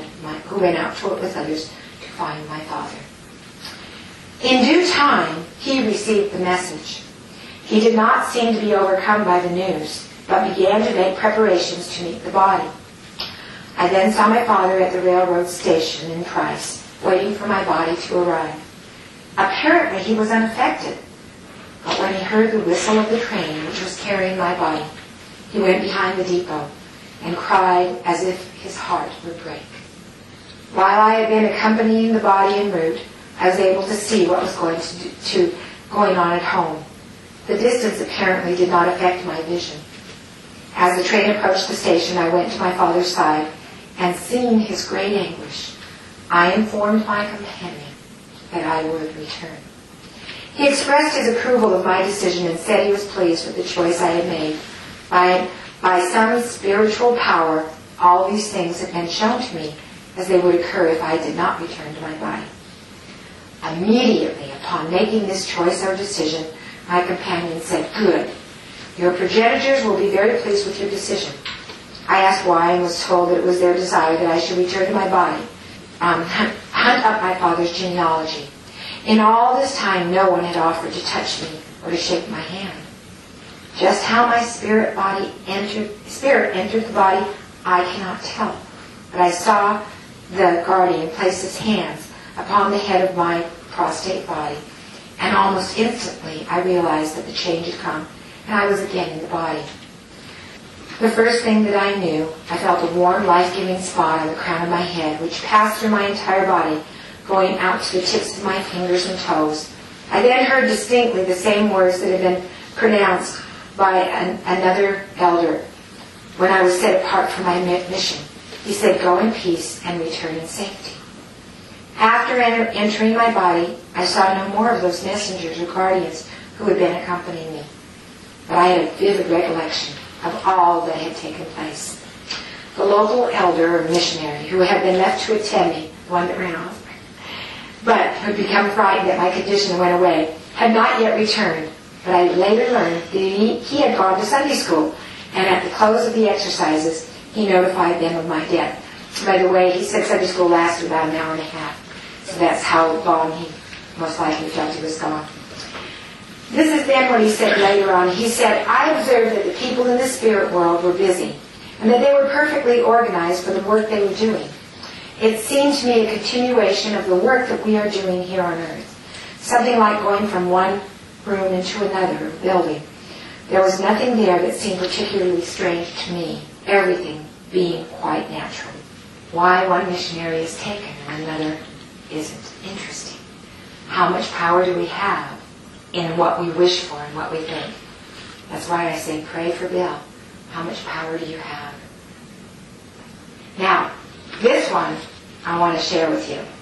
my father. In due time, he received the message. He did not seem to be overcome by the news, but began to make preparations to meet the body. I then saw my father at the railroad station in Price, waiting for my body to arrive. Apparently he was unaffected, but when he heard the whistle of the train which was carrying my body, he went behind the depot and cried as if his heart would break. While I had been accompanying the body en route, I was able to see what was going on at home. The distance apparently did not affect my vision. As the train approached the station, I went to my father's side, and seeing his great anguish, I informed my companion that I would return. He expressed his approval of my decision and said he was pleased with the choice I had made. By some spiritual power, all these things had been shown to me as they would occur if I did not return to my body. Immediately upon making this choice or decision, my companion said, "Good. Your progenitors will be very pleased with your decision." I asked why and was told that it was their desire that I should return to my body, hunt up my father's genealogy. In all this time, no one had offered to touch me or to shake my hand. Just how my spirit entered the body, I cannot tell. But I saw the guardian place his hands upon the head of my prostrate body, and almost instantly I realized that the change had come, and I was again in the body. The first thing that I knew, I felt a warm, life-giving spot on the crown of my head, which passed through my entire body, going out to the tips of my fingers and toes. I then heard distinctly the same words that had been pronounced by another elder when I was set apart for my mission. He said, "Go in peace and return in safety." After entering my body, I saw no more of those messengers or guardians who had been accompanying me. But I had a vivid recollection of all that had taken place. The local elder or missionary who had been left to attend me, the one that ran off, but who had become frightened that my condition and went away, had not yet returned. But I later learned that he had gone to Sunday school, and at the close of the exercises, he notified them of my death. By the way, he said Sunday school lasted about an hour and a half, so that's how long he most likely felt he was gone. This is then what he said later on. He said, "I observed that the people in the spirit world were busy, and that they were perfectly organized for the work they were doing. It seemed to me a continuation of the work that we are doing here on earth, something like going from one room into another building. There was nothing there that seemed particularly strange to me, everything being quite natural. Why one missionary is taken and another isn't. Interesting. How much power do we have in what we wish for and what we think? That's why I say, pray for Bill. How much power do you have? Now, this one I want to share with you.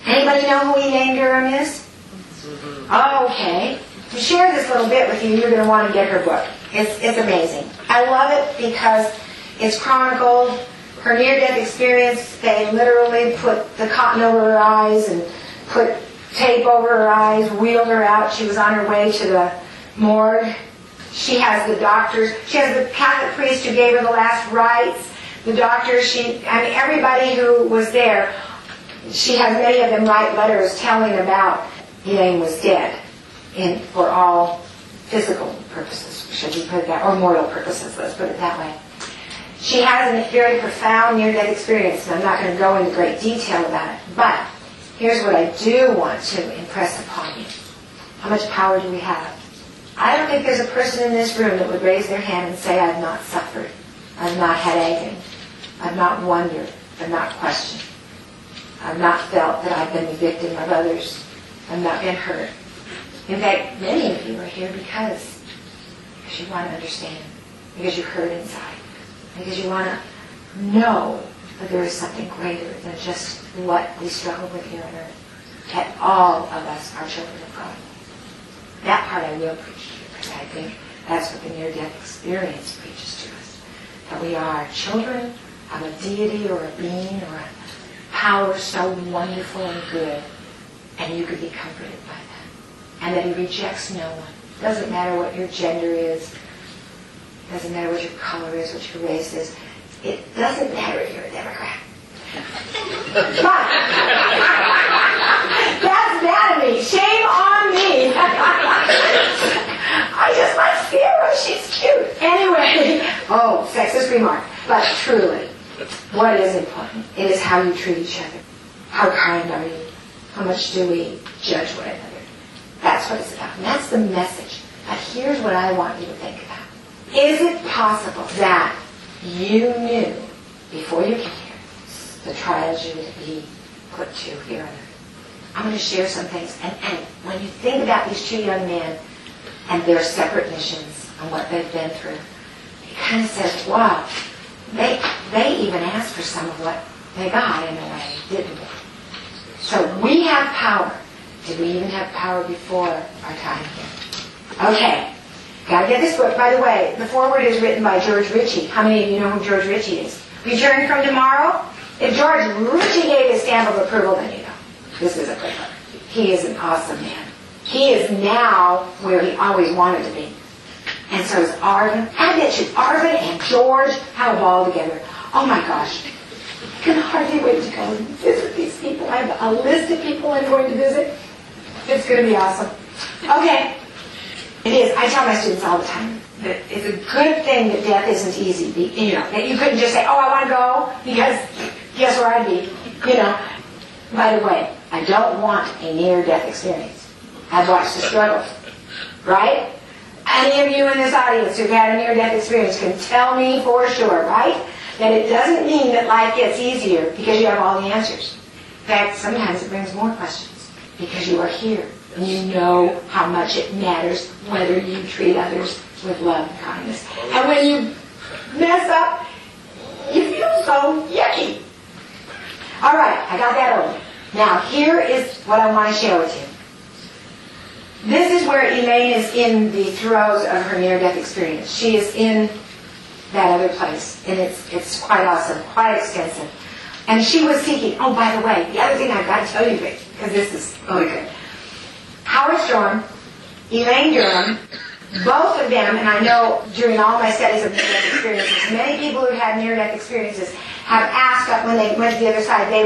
Anybody know who Elaine Durham is? Okay. To share this little bit with you, you're going to want to get her book. It's amazing. I love it because it's chronicled her near-death experience. They literally put the cotton over her eyes and put tape over her eyes, wheeled her out. She was on her way to the morgue. She has the doctors. She has the Catholic priest who gave her the last rites. The doctors, everybody who was there, she has many of them write letters telling about Elaine was dead for all physical purposes, should we put it that, or mortal purposes, let's put it that way. She has a very profound near-death experience, and I'm not going to go into great detail about it, but here's what I do want to impress upon you. How much power do we have? I don't think there's a person in this room that would raise their hand and say, I've not suffered, I've not had agony, I've not wondered, I've not questioned, I've not felt that I've been the victim of others, I've not been hurt. In fact, many of you are here because you want to understand, because you hurt inside, because you want to know that there is something greater than just what we struggle with here on earth. That all of us are children of God. That part I will preach to you, because I think that's what the near-death experience preaches to us. That we are children of a deity or a being or a power so wonderful and good, and you could be comforted by that. And that he rejects no one. Doesn't matter what your gender is. Doesn't matter what your color is, what your race is. It doesn't matter if you're a Democrat. But that's bad of me. Shame on me. I just like Sarah. She's cute. Anyway. Oh, sexist remark. But truly, what is important? It is how you treat each other. How kind are you? How much do we judge one another? That's what it's about. And that's the message. But here's what I want you to think about. Is it possible that you knew before you came here the trials you would be put to here on earth? I'm going to share some things. And when you think about these two young men and their separate missions and what they've been through, it kind of says, wow, they even asked for some of what they got in a way, didn't they? So we have power. Did we even have power before our time here? Okay. Got to get this book. By the way, the foreword is written by George Ritchie. How many of you know who George Ritchie is? Return from Tomorrow? If George Ritchie gave his stamp of approval, then you know. This is a great book. He is an awesome man. He is now where he always wanted to be. And so is Arvin. I bet you Arvin and George have a ball together. Oh my gosh. I can hardly wait to go and visit these people. I have a list of people I'm going to visit. It's going to be awesome. Okay. It is. I tell my students all the time that it's a good thing that death isn't easy. That you couldn't just say, oh, I want to go, because guess where I'd be. By the way, I don't want a near-death experience. I've watched the struggles. Right? Any of you in this audience who've had a near-death experience can tell me for sure, right? That it doesn't mean that life gets easier because you have all the answers. In fact, sometimes it brings more questions because you are here and you know how much it matters whether you treat others with love and kindness. And when you mess up, you feel so yucky. All right, I got that over. Now, here is what I want to share with you. This is where Elaine is in the throes of her near-death experience. She is in that other place, and it's quite awesome, quite extensive. And she was seeking, oh, by the way, the other thing I've got to tell you, because this is really good. Howard Storm, Elaine Durham, both of them, and I know during all my studies of near-death experiences, many people who had near-death experiences have asked that when they went to the other side, they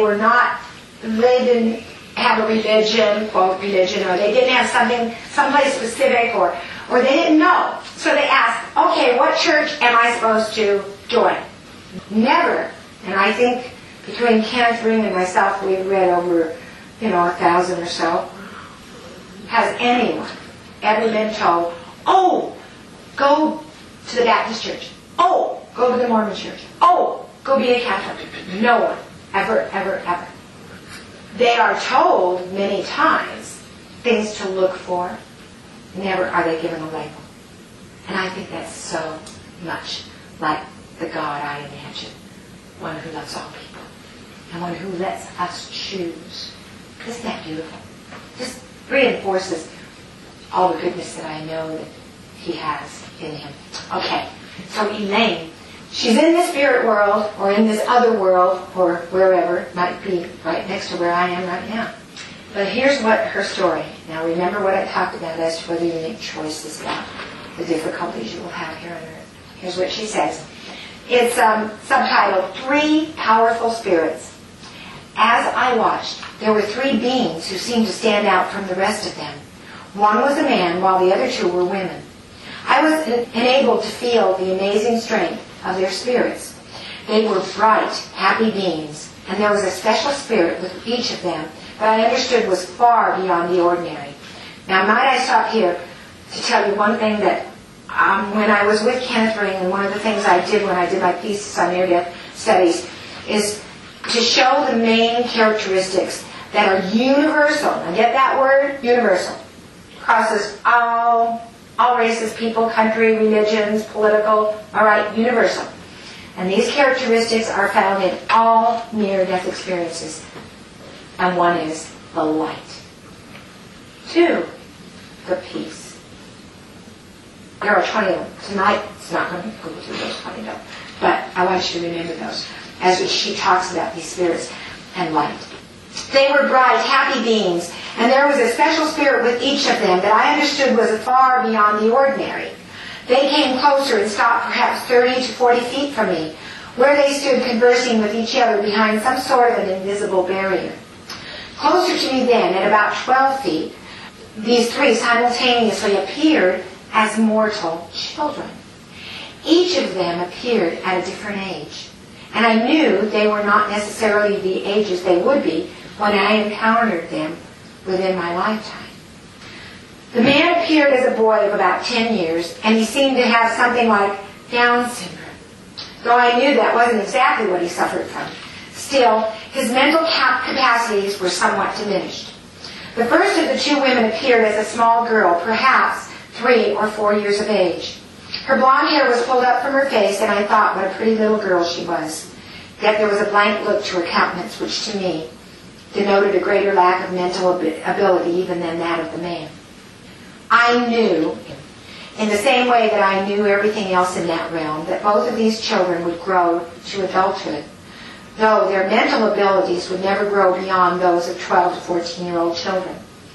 didn't have a religion, quote religion, or they didn't have someplace specific, or they didn't know. So they asked, okay, what church am I supposed to join? Never. And I think between Kenneth Ring and myself, we've read over, 1,000 or so. Has anyone ever been told, oh, go to the Baptist church. Oh, go to the Mormon church. Oh, go be a Catholic. No one. Ever, ever, ever. They are told many times things to look for. Never are they given a label. And I think that's so much like the God I imagine. One who loves all people. And one who lets us choose Isn't that beautiful? Just reinforces all the goodness that I know that he has in him. Okay, so Elaine, she's in the spirit world, or in this other world, or wherever. It might be right next to where I am right now. But here's what her story. Now remember what I talked about as to whether you make choices about the difficulties you will have here on earth. Here's what she says. It's subtitled, 3 Powerful Spirits. As I watched, there were 3 beings who seemed to stand out from the rest of them. One was a man, while the other 2 were women. I was enabled to feel the amazing strength of their spirits. They were bright, happy beings, and there was a special spirit with each of them that I understood was far beyond the ordinary. Now, might I stop here to tell you one thing that when I was with Kenneth Ring, and one of the things I did when I did my thesis on near-death studies is to show the main characteristics that are universal. Now get that word? Universal. Crosses all races, people, country, religions, political, all right, universal. And these characteristics are found in all near-death experiences. And one is the light. 2, the peace. There are 20 of them. Tonight, it's not going to go through those 20 though. But I want you to remember those as she talks about these spirits and light. They were bright, happy beings, and there was a special spirit with each of them that I understood was far beyond the ordinary. They came closer and stopped perhaps 30 to 40 feet from me, where they stood conversing with each other behind some sort of an invisible barrier. Closer to me then, at about 12 feet, these 3 simultaneously appeared as mortal children. Each of them appeared at a different age, and I knew they were not necessarily the ages they would be when I encountered them within my lifetime. The man appeared as a boy of about 10 years, and he seemed to have something like Down syndrome, though I knew that wasn't exactly what he suffered from. Still, his mental capacities were somewhat diminished. The first of the 2 women appeared as a small girl, perhaps 3 or 4 years of age. Her blonde hair was pulled up from her face, and I thought what a pretty little girl she was. Yet there was a blank look to her countenance, which to me denoted a greater lack of mental ability even than that of the man. I knew, in the same way that I knew everything else in that realm, that both of these children would grow to adulthood, though their mental abilities would never grow beyond those of 12 to 14-year-old children.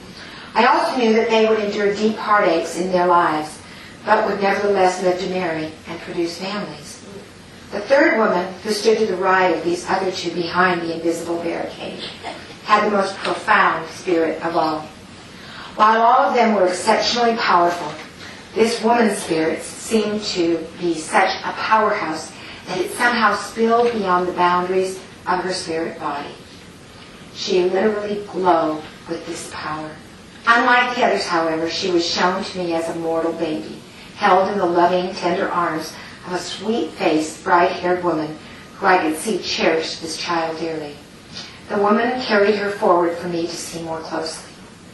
I also knew that they would endure deep heartaches in their lives, but would nevertheless live to marry and produce families. The third woman, who stood to the right of these other 2 behind the invisible barricade, had the most profound spirit of all. While all of them were exceptionally powerful, this woman's spirit seemed to be such a powerhouse that it somehow spilled beyond the boundaries of her spirit body. She literally glowed with this power. Unlike the others, however, she was shown to me as a mortal baby, held in the loving, tender arms of a sweet-faced, bright-haired woman who I could see cherished this child dearly. The woman carried her forward for me to see more closely.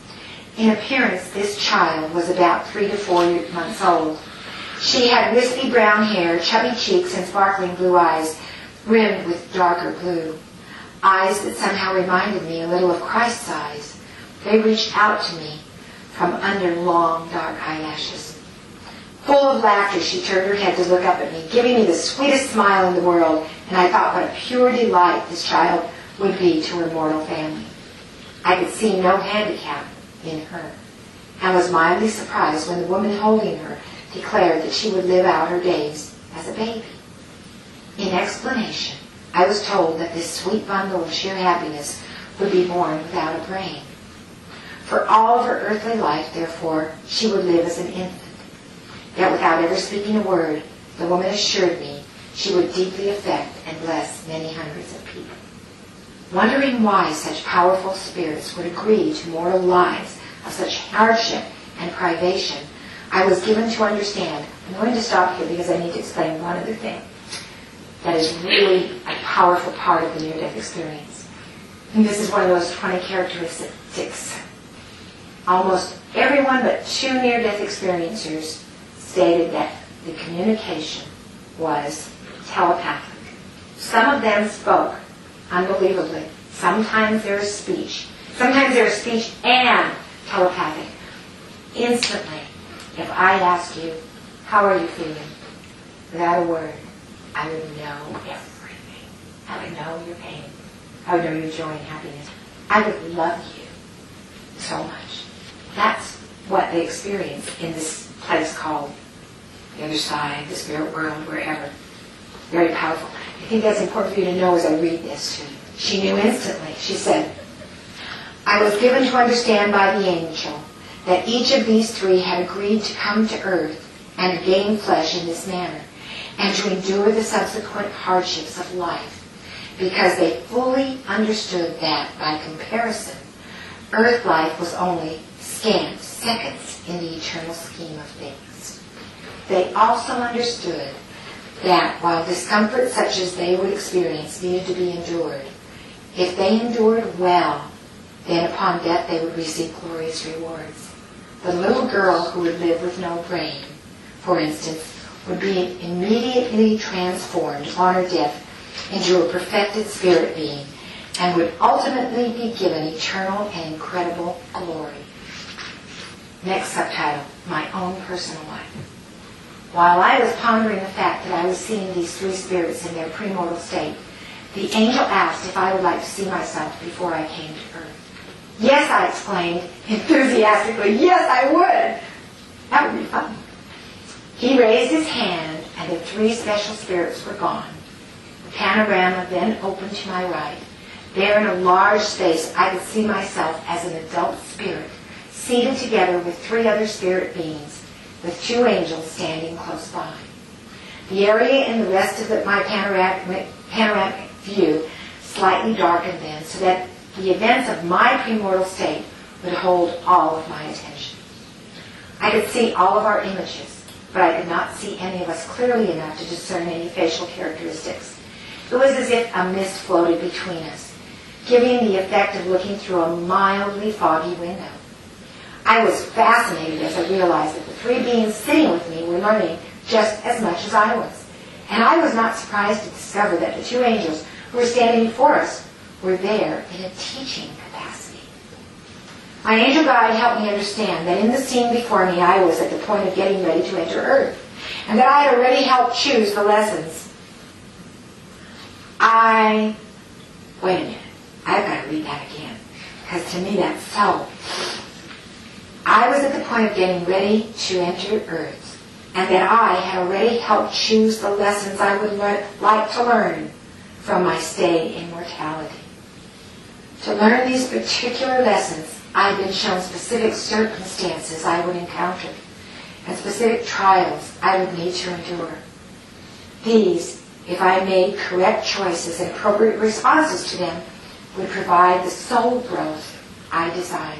In appearance, this child was about 3 to 4 months old. She had wispy brown hair, chubby cheeks, and sparkling blue eyes, rimmed with darker blue. Eyes that somehow reminded me a little of Christ's eyes. They reached out to me from under long, dark eyelashes. Full of laughter, she turned her head to look up at me, giving me the sweetest smile in the world, and I thought what a pure delight this child would be to her mortal family. I could see no handicap in her, and was mildly surprised when the woman holding her declared that she would live out her days as a baby. In explanation, I was told that this sweet bundle of sheer happiness would be born without a brain. For all of her earthly life, therefore, she would live as an infant. Yet without ever speaking a word, the woman assured me she would deeply affect and bless many hundreds of people. Wondering why such powerful spirits would agree to mortal lives of such hardship and privation, I was given to understand. I'm going to stop here because I need to explain one other thing that is really a powerful part of the near-death experience. And this is one of those 20 characteristics. Almost everyone but 2 near-death experiencers stated that the communication was telepathic. Some of them spoke unbelievably. Sometimes there is speech. Sometimes they're speech and telepathic. Instantly, if I ask you, how are you feeling? Without a word, I would know everything. I would know your pain. I would know your joy and happiness. I would love you so much. That's what they experience in this place called the other side, the spirit world, wherever. Very powerful. I think that's important for you to know as I read this to you. She knew instantly. She said, I was given to understand by the angel that each of these three had agreed to come to earth and to gain flesh in this manner, and to endure the subsequent hardships of life, because they fully understood that, by comparison, earth life was only scant seconds in the eternal scheme of things. They also understood that while discomfort such as they would experience needed to be endured, if they endured well, then upon death they would receive glorious rewards. The little girl who would live with no brain, for instance, would be immediately transformed upon her death into a perfected spirit being, and would ultimately be given eternal and incredible glory. Next subtitle, My Own Personal Life. While I was pondering the fact that I was seeing these three spirits in their premortal state, the angel asked if I would like to see myself before I came to earth. Yes, I exclaimed enthusiastically, yes, I would. That would be fun. He raised his hand, and the three special spirits were gone. The panorama then opened to my right. There in a large space, I could see myself as an adult spirit, seated together with three other spirit beings, with two angels standing close by. The area in the rest of my panoramic view slightly darkened then, so that the events of my premortal state would hold all of my attention. I could see all of our images, but I could not see any of us clearly enough to discern any facial characteristics. It was as if a mist floated between us, giving the effect of looking through a mildly foggy window. I was fascinated as I realized that the three beings sitting with me were learning just as much as I was. And I was not surprised to discover that the two angels who were standing before us were there in a teaching capacity. My angel guide helped me understand that in the scene before me I was at the point of getting ready to enter Earth, and that I had already helped choose the lessons. Wait a minute, I've got to read that again, because to me that's so. I was at the point of getting ready to enter Earth, and that I had already helped choose the lessons I would like to learn from my stay in mortality. To learn these particular lessons, I had been shown specific circumstances I would encounter, and specific trials I would need to endure. These, if I made correct choices and appropriate responses to them, would provide the soul growth I desired.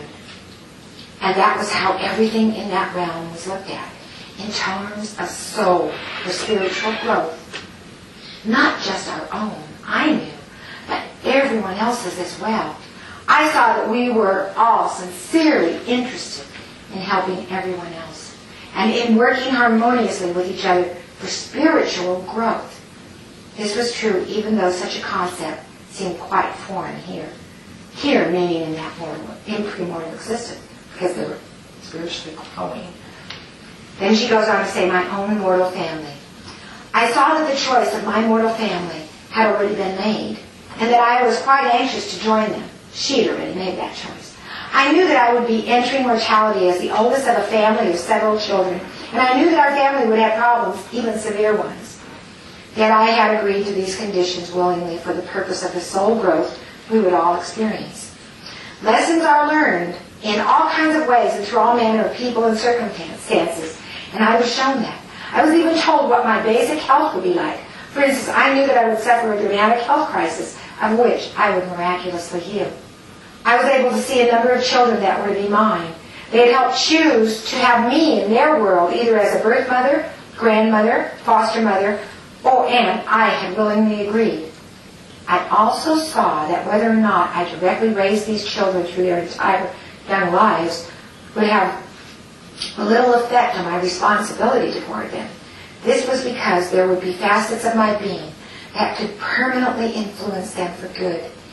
And that was how everything in that realm was looked at, in terms of soul or spiritual growth. Not just our own, I knew, but everyone else's as well. I saw that we were all sincerely interested in helping everyone else, and in working harmoniously with each other for spiritual growth. This was true even though such a concept seemed quite foreign here. Here, meaning in that premortal existence, because they were spiritually growing. Then she goes on to say, my own mortal family. I saw that the choice of my mortal family had already been made, and that I was quite anxious to join them. She had already made that choice. I knew that I would be entering mortality as the oldest of a family of several children, and I knew that our family would have problems, even severe ones. Yet I had agreed to these conditions willingly for the purpose of the soul growth we would all experience. Lessons are learned in all kinds of ways and through all manner of people and circumstances, and I was shown that. I was even told what my basic health would be like. For instance, I knew that I would suffer a dramatic health crisis, of which I would miraculously heal. I was able to see a number of children that were to be mine. They had helped choose to have me in their world, either as a birth mother, grandmother, foster mother, and I had willingly agreed. I also saw that whether or not I directly raised these children through their entire young lives would have little effect on my responsibility toward them. This was because there would be facets of my being that could permanently influence them for good,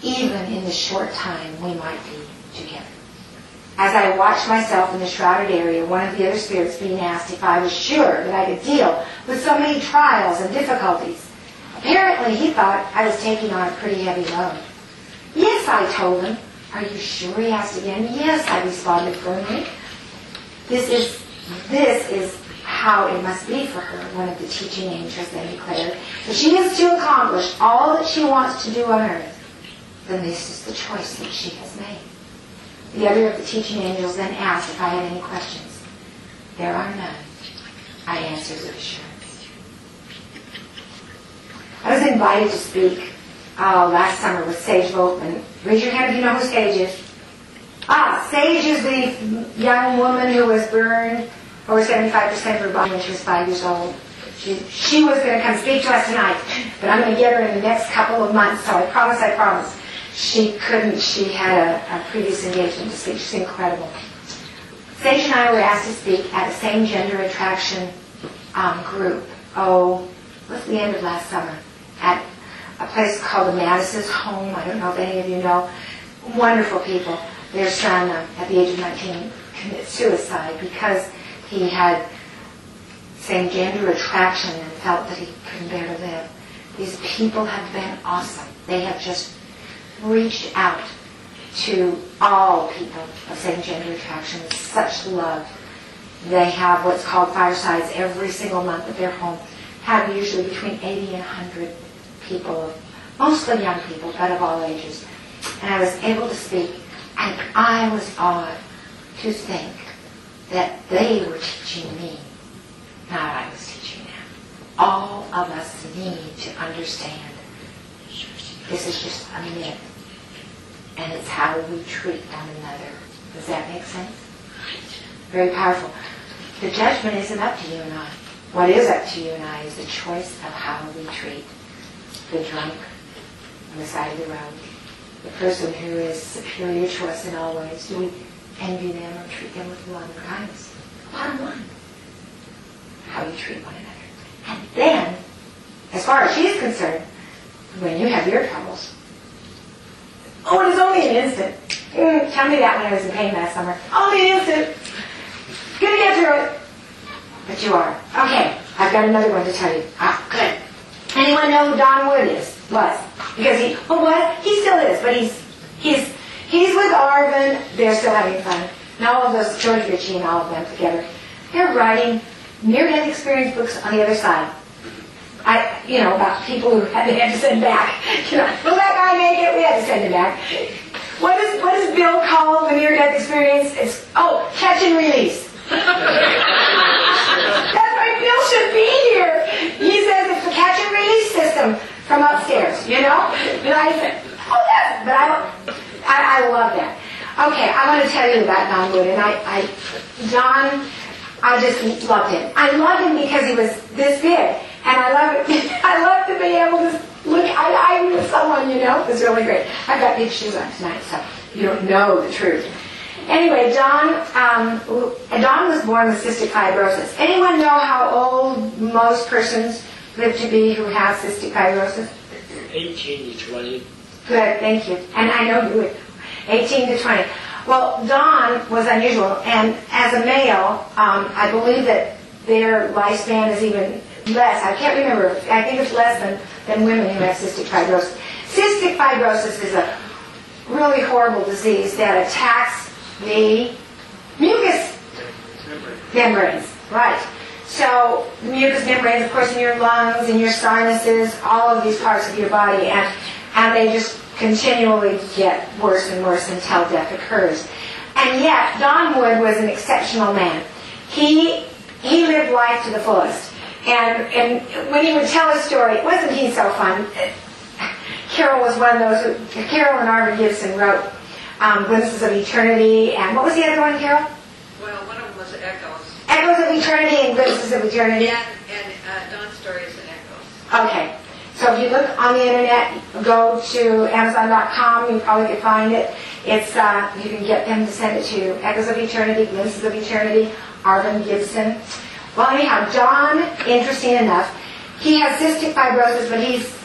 even in the short time we might be together. As I watched myself in the shrouded area, one of the other spirits being asked if I was sure that I could deal with so many trials and difficulties. Apparently, he thought I was taking on a pretty heavy load. Yes, I told him. Are you sure? He asked again. Yes, I responded firmly. This is how it must be for her, one of the teaching angels then declared. If she is to accomplish all that she wants to do on earth, then this is the choice that she has made. The other of the teaching angels then asked if I had any questions. There are none, I answered with assurance. I was invited to speak last summer with Sage Volkman. Raise your hand if you know who Sage is. Sage is the young woman who was burned over 75% of her body when she was 5 years old. She was going to come speak to us tonight, but I'm going to get her in the next couple of months, so I promise. She couldn't. She had a previous engagement to speak. She's incredible. Sage and I were asked to speak at the same gender attraction group. What's the end of last summer? At a place called the Mattis's Home. I don't know if any of you know. Wonderful people. Their son, at the age of 19, committed suicide because he had same gender attraction and felt that he couldn't bear to live. These people have been awesome. They have just reached out to all people of same gender attraction with such love. They have what's called firesides every single month at their home. Have usually between 80 and 100 people, mostly young people, but of all ages. And I was able to speak, and I was awed to think that they were teaching me, not I was teaching them. All of us need to understand this is just a myth, and it's how we treat one another. Does that make sense? Very powerful. The judgment isn't up to you and I. What is up to you and I is the choice of how we treat the drunk on the side of the road, the person who is superior to us in all ways. Do we envy them or treat them with love and kindness? Bottom line, how you treat one another. And then, as far as she's concerned, when you have your troubles, it was only an instant. Tell me that when I was in pain last summer. Only an instant. Gonna get through it. But you are. Okay, I've got another one to tell you. Good. Anyone know who Don Wood was? Because he still is, but he's with Arvin. They're still having fun. And all of those, George Ritchie and all of them together, they're writing near-death experience books on the other side. About people who they had to send back. Will that guy make it? We had to send him back. What does Bill call the near-death experience? It's, catch and release. That's why Bill should be here. He says it's the catch and release system from upstairs, And I said, but I love that. Okay, I want to tell you about Don Wood, and Don, I just loved him. I loved him because he was this big, and I love to be able to look eye with someone, It's really great. I've got big shoes on tonight, so you don't know the truth. Anyway, Don was born with cystic fibrosis. Anyone know how old most persons live to be who have cystic fibrosis? 18 to 20. Good, thank you. And I know you would. 18 to 20. Well, Don was unusual, and as a male, I believe that their lifespan is even less. I can't remember. I think it's less than women who have cystic fibrosis. Cystic fibrosis is a really horrible disease that attacks the mucous membranes. Right. So the mucous membranes, of course, in your lungs, in your sinuses, all of these parts of your body, and they just continually get worse and worse until death occurs. And yet, Don Wood was an exceptional man. He lived life to the fullest. And when he would tell a story, wasn't he so fun? Carol was one of those Carol and Arvin Gibson wrote Glimpses of Eternity, and what was the other one, Carol? Well, one of them was Echoes. Echoes of Eternity and Glimpses of Eternity. And Dawn's Stories and Echoes. Okay. So if you look on the internet, go to Amazon.com, you probably could find it. It's you can get them to send it to you. Echoes of Eternity, Glimpses of Eternity, Arvin Gibson. Well, anyhow, Don, interesting enough, he has cystic fibrosis, but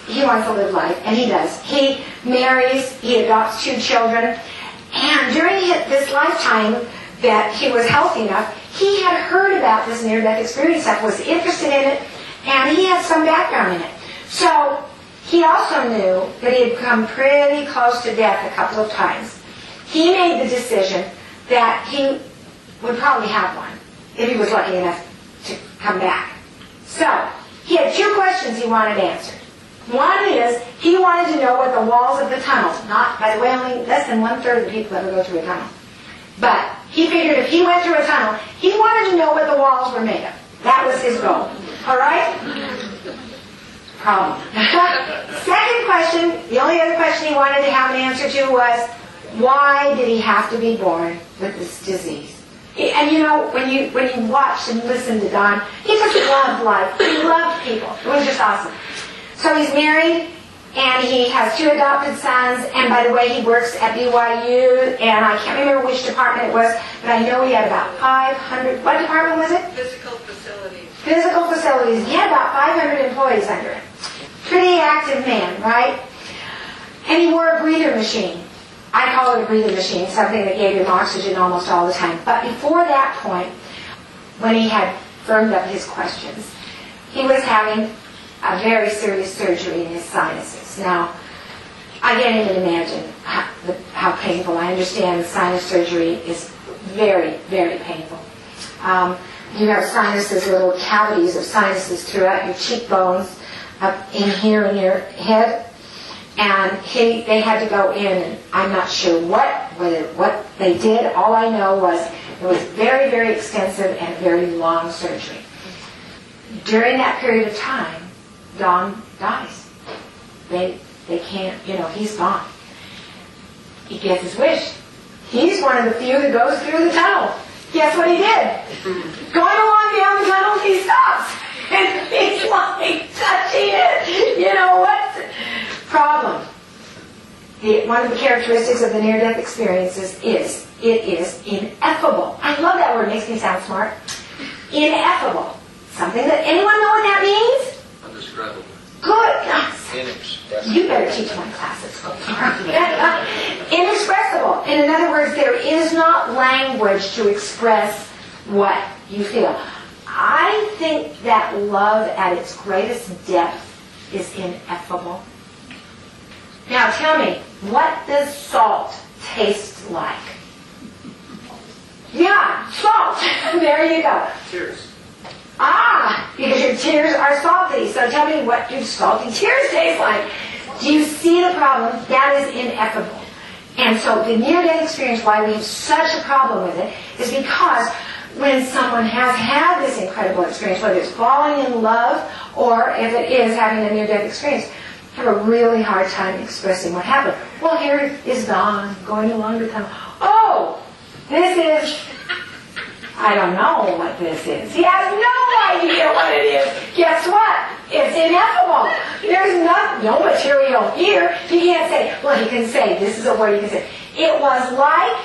he wants to live life, and he does. He marries, he adopts 2 children, and during this lifetime that he was healthy enough, he had heard about this near-death experience stuff, was interested in it, and he had some background in it. So he also knew that he had come pretty close to death a couple of times. He made the decision that he would probably have one if he was lucky enough to come back. So he had 2 questions he wanted answered. One is, he wanted to know what the walls of the tunnel, not, by the way, only less than 1/3 of the people ever go through a tunnel. But he figured if he went through a tunnel, he wanted to know what the walls were made of. That was his goal. All right? Problem. Second question, the only other question he wanted to have an answer to was, why did he have to be born with this disease? And you know, when you watched and listened to Don, he just loved life. He loved people. It was just awesome. So he's married, and he has 2 adopted sons, and by the way, he works at BYU, and I can't remember which department it was, but I know he had about 500, what department was it? Physical facilities. Physical facilities. He had about 500 employees under him. Pretty active man, right? And he wore a breather machine. I call it a breather machine, something that gave him oxygen almost all the time. But before that point, when he had firmed up his questions, he was having a very serious surgery in his sinuses. Now, I can't even imagine how painful. I understand sinus surgery is very, very painful. You have sinuses, little cavities of sinuses throughout your cheekbones, up in here in your head. And they had to go in, and I'm not sure what they did. All I know was it was very, very extensive and very long surgery. During that period of time, Don dies. They can't, he's gone. He gets his wish. He's one of the few that goes through the tunnel. Guess what he did? Going along down the tunnel, he stops. And he's like touching it. You know what? Problem. One of the characteristics of the near-death experiences is it is ineffable. I love that word. It makes me sound smart. Ineffable. Something that, anyone know what that means? Indescribable. Good. Inexpressible. You better teach my classes. Inexpressible. In other words, there is not language to express what you feel. I think that love at its greatest depth is ineffable. Now tell me, what does salt taste like? Yeah, salt. There you go. Tears. Because your tears are salty. So tell me, what do salty tears taste like? Do you see the problem? That is ineffable. And so the near-death experience, why we have such a problem with it, is because when someone has had this incredible experience, whether it's falling in love or if it is having a near-death experience, have a really hard time expressing what happened. Well, here is Don going along the tunnel. Oh, this is, I don't know what this is. He has no idea what it is. Guess what? It's ineffable. There's no material here. He can't say, well, he can say, this is a word he can say. It was like,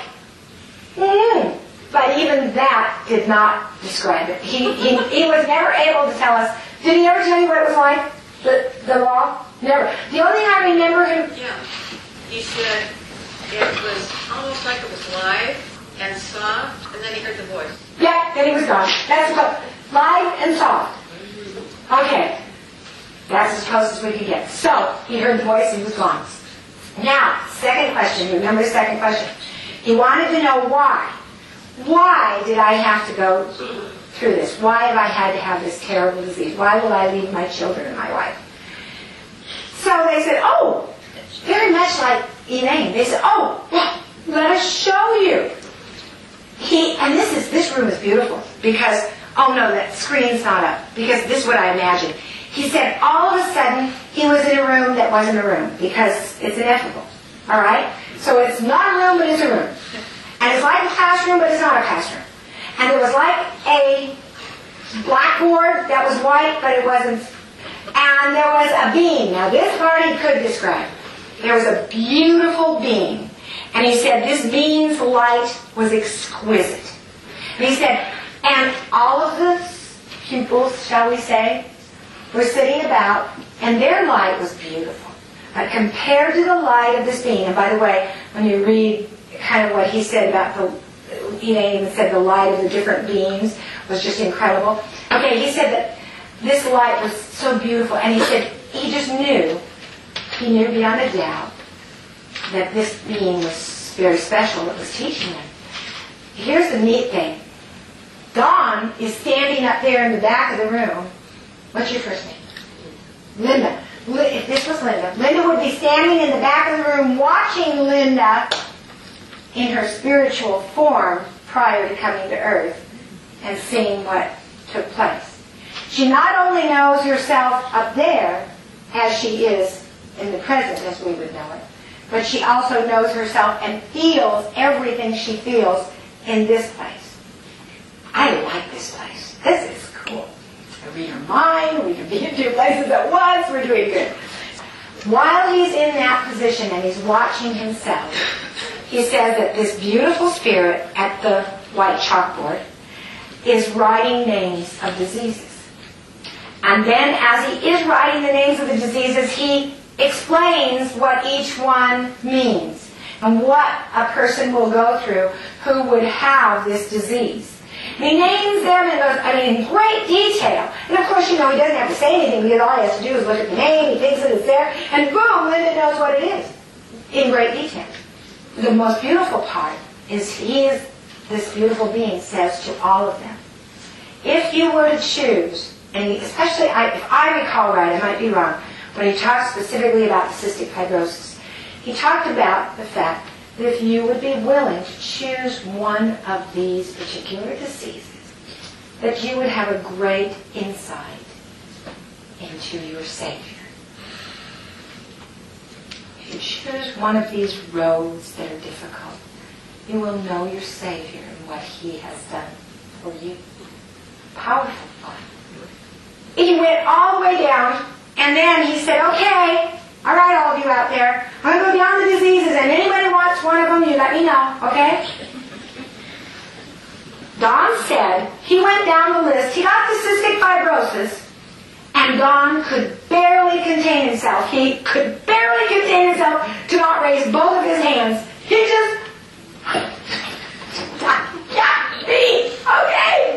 but even that did not describe it. He was never able to tell us. Did he ever tell you what it was like? The law? Never. The only thing I remember him... Yeah. He said it was almost like it was live and soft, and then he heard the voice. Yeah, then he was gone. That's what, live and soft. Okay. That's as close as we could get. So, he heard the voice and he was gone. Now, second question. Remember the second question. He wanted to know why. Why did I have to go through this? Why have I had to have this terrible disease? Why will I leave my children and my wife? So they said, oh, very much like Elaine. They said, oh, well, let us show you. And this room is beautiful because, oh no, that screen's not up, because this is what I imagine. He said all of a sudden he was in a room that wasn't a room because it's ineffable. All right? So it's not a room, but it's a room. And it's like a classroom, but it's not a classroom. And it was like a blackboard that was white, but it wasn't. And there was a beam. Now this part he could describe. There was a beautiful beam. And he said this beam's light was exquisite. And he said, and all of the pupils, shall we say, were sitting about, and their light was beautiful. But compared to the light of this being, and by the way, when you read kind of what he said about he even said the light of the different beings was just incredible. Okay, he said that this light was so beautiful, and he said he just knew, he knew beyond a doubt that this being was very special that was teaching him. Here's the neat thing. Dawn is standing up there in the back of the room. What's your first name? Linda. If this was Linda, Linda would be standing in the back of the room watching Linda in her spiritual form prior to coming to earth and seeing what took place. She not only knows herself up there as she is in the present, as we would know it, but she also knows herself and feels everything she feels in this place. I like this place. This is cool. I read her mind. We can be in two places at once. We're doing good. While he's in that position and he's watching himself, he says that this beautiful spirit at the white chalkboard is writing names of diseases. And then as he is writing the names of the diseases, he explains what each one means and what a person will go through who would have this disease. And he names them in great detail. And of course, he doesn't have to say anything because all he has to do is look at the name, he thinks that it's there, and boom, Linda knows what it is in great detail. The most beautiful part is this beautiful being says to all of them, if you were to choose, and especially if I recall right, I might be wrong, when he talked specifically about cystic fibrosis, he talked about the fact that if you would be willing to choose one of these particular diseases, that you would have a great insight into your Savior. If you choose one of these roads that are difficult, you will know your Savior and what He has done for you. Powerful thought. He went all the way down, and then he said, okay, all right, all of you out there, I'm going to go down the diseases, and anybody wants one of them, you let me know, okay? Don said he went down the list. He got the cystic fibrosis, and Don could barely contain himself. He could barely contain himself to not raise both of his hands. He just, yeah, me, okay,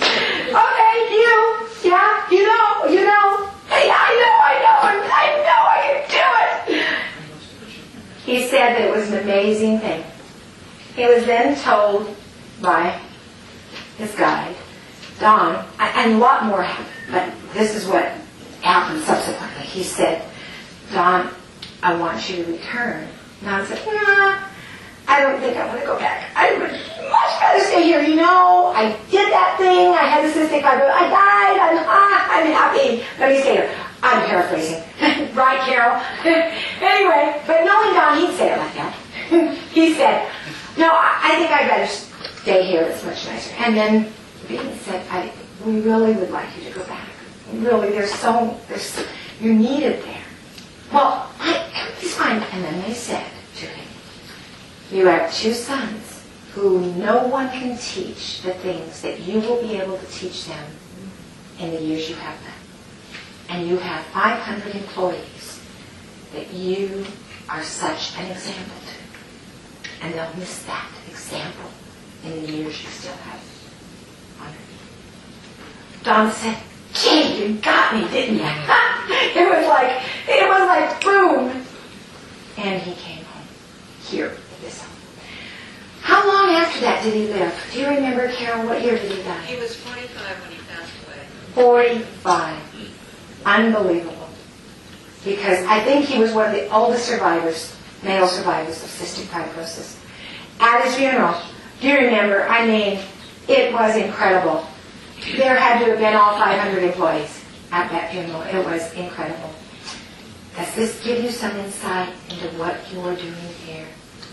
you, yeah, you know, hey, I know I can do it. He said that it was an amazing thing. He was then told by his guide, Don, and a lot more happened, but this is what happened subsequently. He said, Don, I want you to return. Don said, nah, I don't think I want to go back. I would much rather stay here. I did that thing. I had the cystic fibrosis. I died. I'm happy. Let me stay here. I'm paraphrasing. Right, Carol? Anyway, but knowing Don, he'd say it like that. He said, no, I think I'd better stay here. It's much nicer. And then Bean said, we really would like you to go back. Really, you're needed there. Well, he's fine. And then they said to him, you have two sons who no one can teach the things that you will be able to teach them in the years you have them. And you have 500 employees that you are such an example to. And they'll miss that example in the years you still have on earth. Don said, gee, you got me, didn't you? It was like boom. And he came home here at this home. How long after that did he live? Do you remember, Carol, what year did he die? He was 45 when he passed away. 45. Unbelievable. Because I think he was one of the oldest survivors, male survivors of cystic fibrosis. At his funeral, do you remember? It was incredible. There had to have been all 500 employees at that funeral. It was incredible. Does this give you some insight into what you are doing here?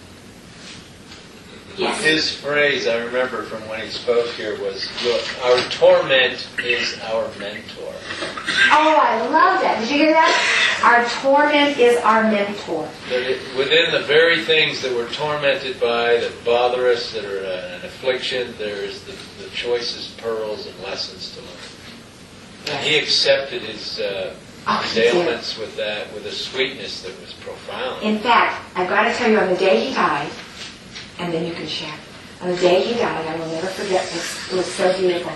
Yes. His phrase, I remember from when he spoke here, was, look, our torment is our mentor. Oh, I love that. Did you hear that? Our torment is our mentor. Within the very things that we're tormented by, that bother us, that are an affliction, there's the choicest pearls and lessons to learn. Yes. He accepted his he did. ailments with a sweetness that was profound. In fact, I've got to tell you, on the day he died, and then you can share. On the day he died, I will never forget this. It was so beautiful.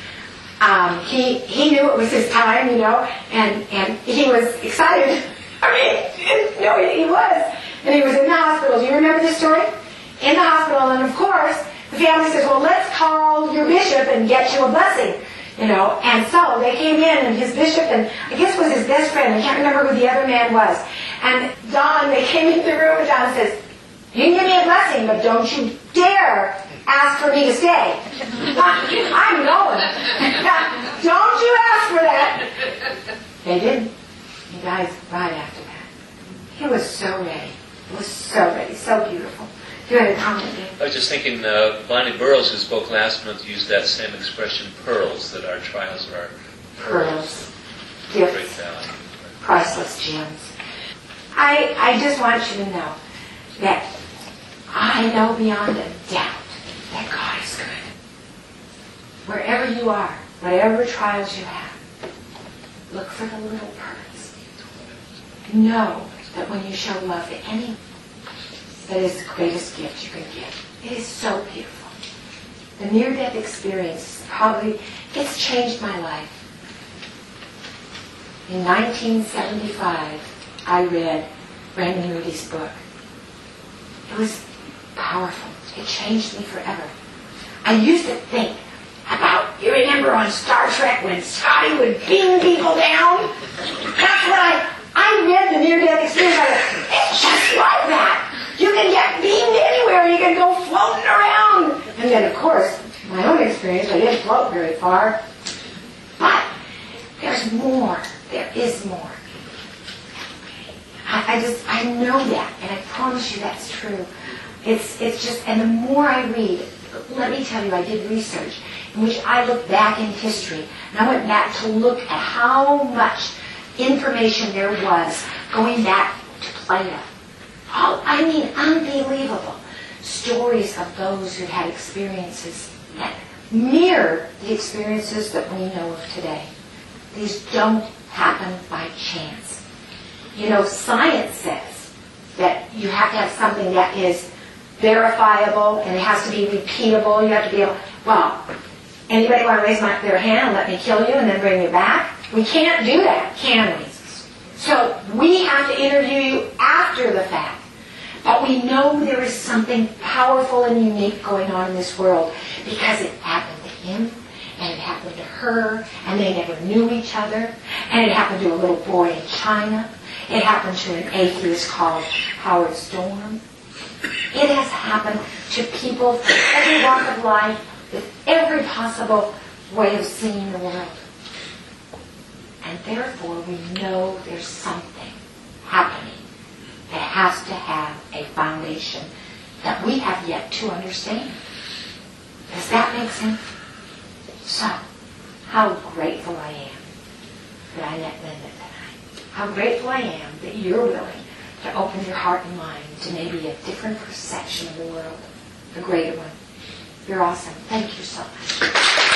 He knew it was his time, and he was excited. I mean, no, he was. And he was in the hospital. Do you remember this story? In the hospital, and of course, the family says, well, let's call your bishop and get you a blessing. And so they came in, and his bishop, and I guess was his best friend, I can't remember who the other man was. And they came into the room, and Don says, you can give me a blessing, but don't you dare ask for me to stay. I'm going. Don't you ask for that. They didn't. He died right after that. He was so ready. He was so ready, so beautiful. You had a comment, Dave? I was just thinking, Bonnie Burroughs, who spoke last month, used that same expression, pearls, that our trials are Pearls. Great Gifts. value. Priceless gems. I just want you to know that I know beyond a doubt that God is good. Wherever you are, whatever trials you have, look for the little pearls. Know that when you show love to anyone, that is the greatest gift you can give. It is so beautiful. The near-death experience it's changed my life. In 1975, I read Raymond Moody's book. It was powerful. It changed me forever. I used to think about, you remember on Star Trek when Scotty would beam people down? That's what I read the near-death experience. I go, it's just like that. You can get beamed anywhere. You can go floating around. And then, of course, my own experience, I didn't float very far. But there's more. There is more. I know that, and I promise you that's true. It's just, and the more I read, let me tell you, I did research in which I looked back in history, and I went back to look at how much information there was going back to Plato. Oh, I mean, unbelievable stories of those who had experiences that mirror the experiences that we know of today. These don't happen by chance. Science says that you have to have something that is verifiable and it has to be repeatable. You have to be able, anybody want to raise their hand and let me kill you and then bring you back? We can't do that, can we? So we have to interview you after the fact. But we know there is something powerful and unique going on in this world because it happened to him and it happened to her and they never knew each other and it happened to a little boy in China. It happened to an atheist called Howard Storm. It has happened to people from every walk of life with every possible way of seeing the world. And therefore we know there's something happening that has to have a foundation that we have yet to understand. Does that make sense? So, how grateful I am that I met Linda tonight. How grateful I am that you're willing to open your heart and mind to maybe a different perception of the world, a greater one. You're awesome. Thank you so much.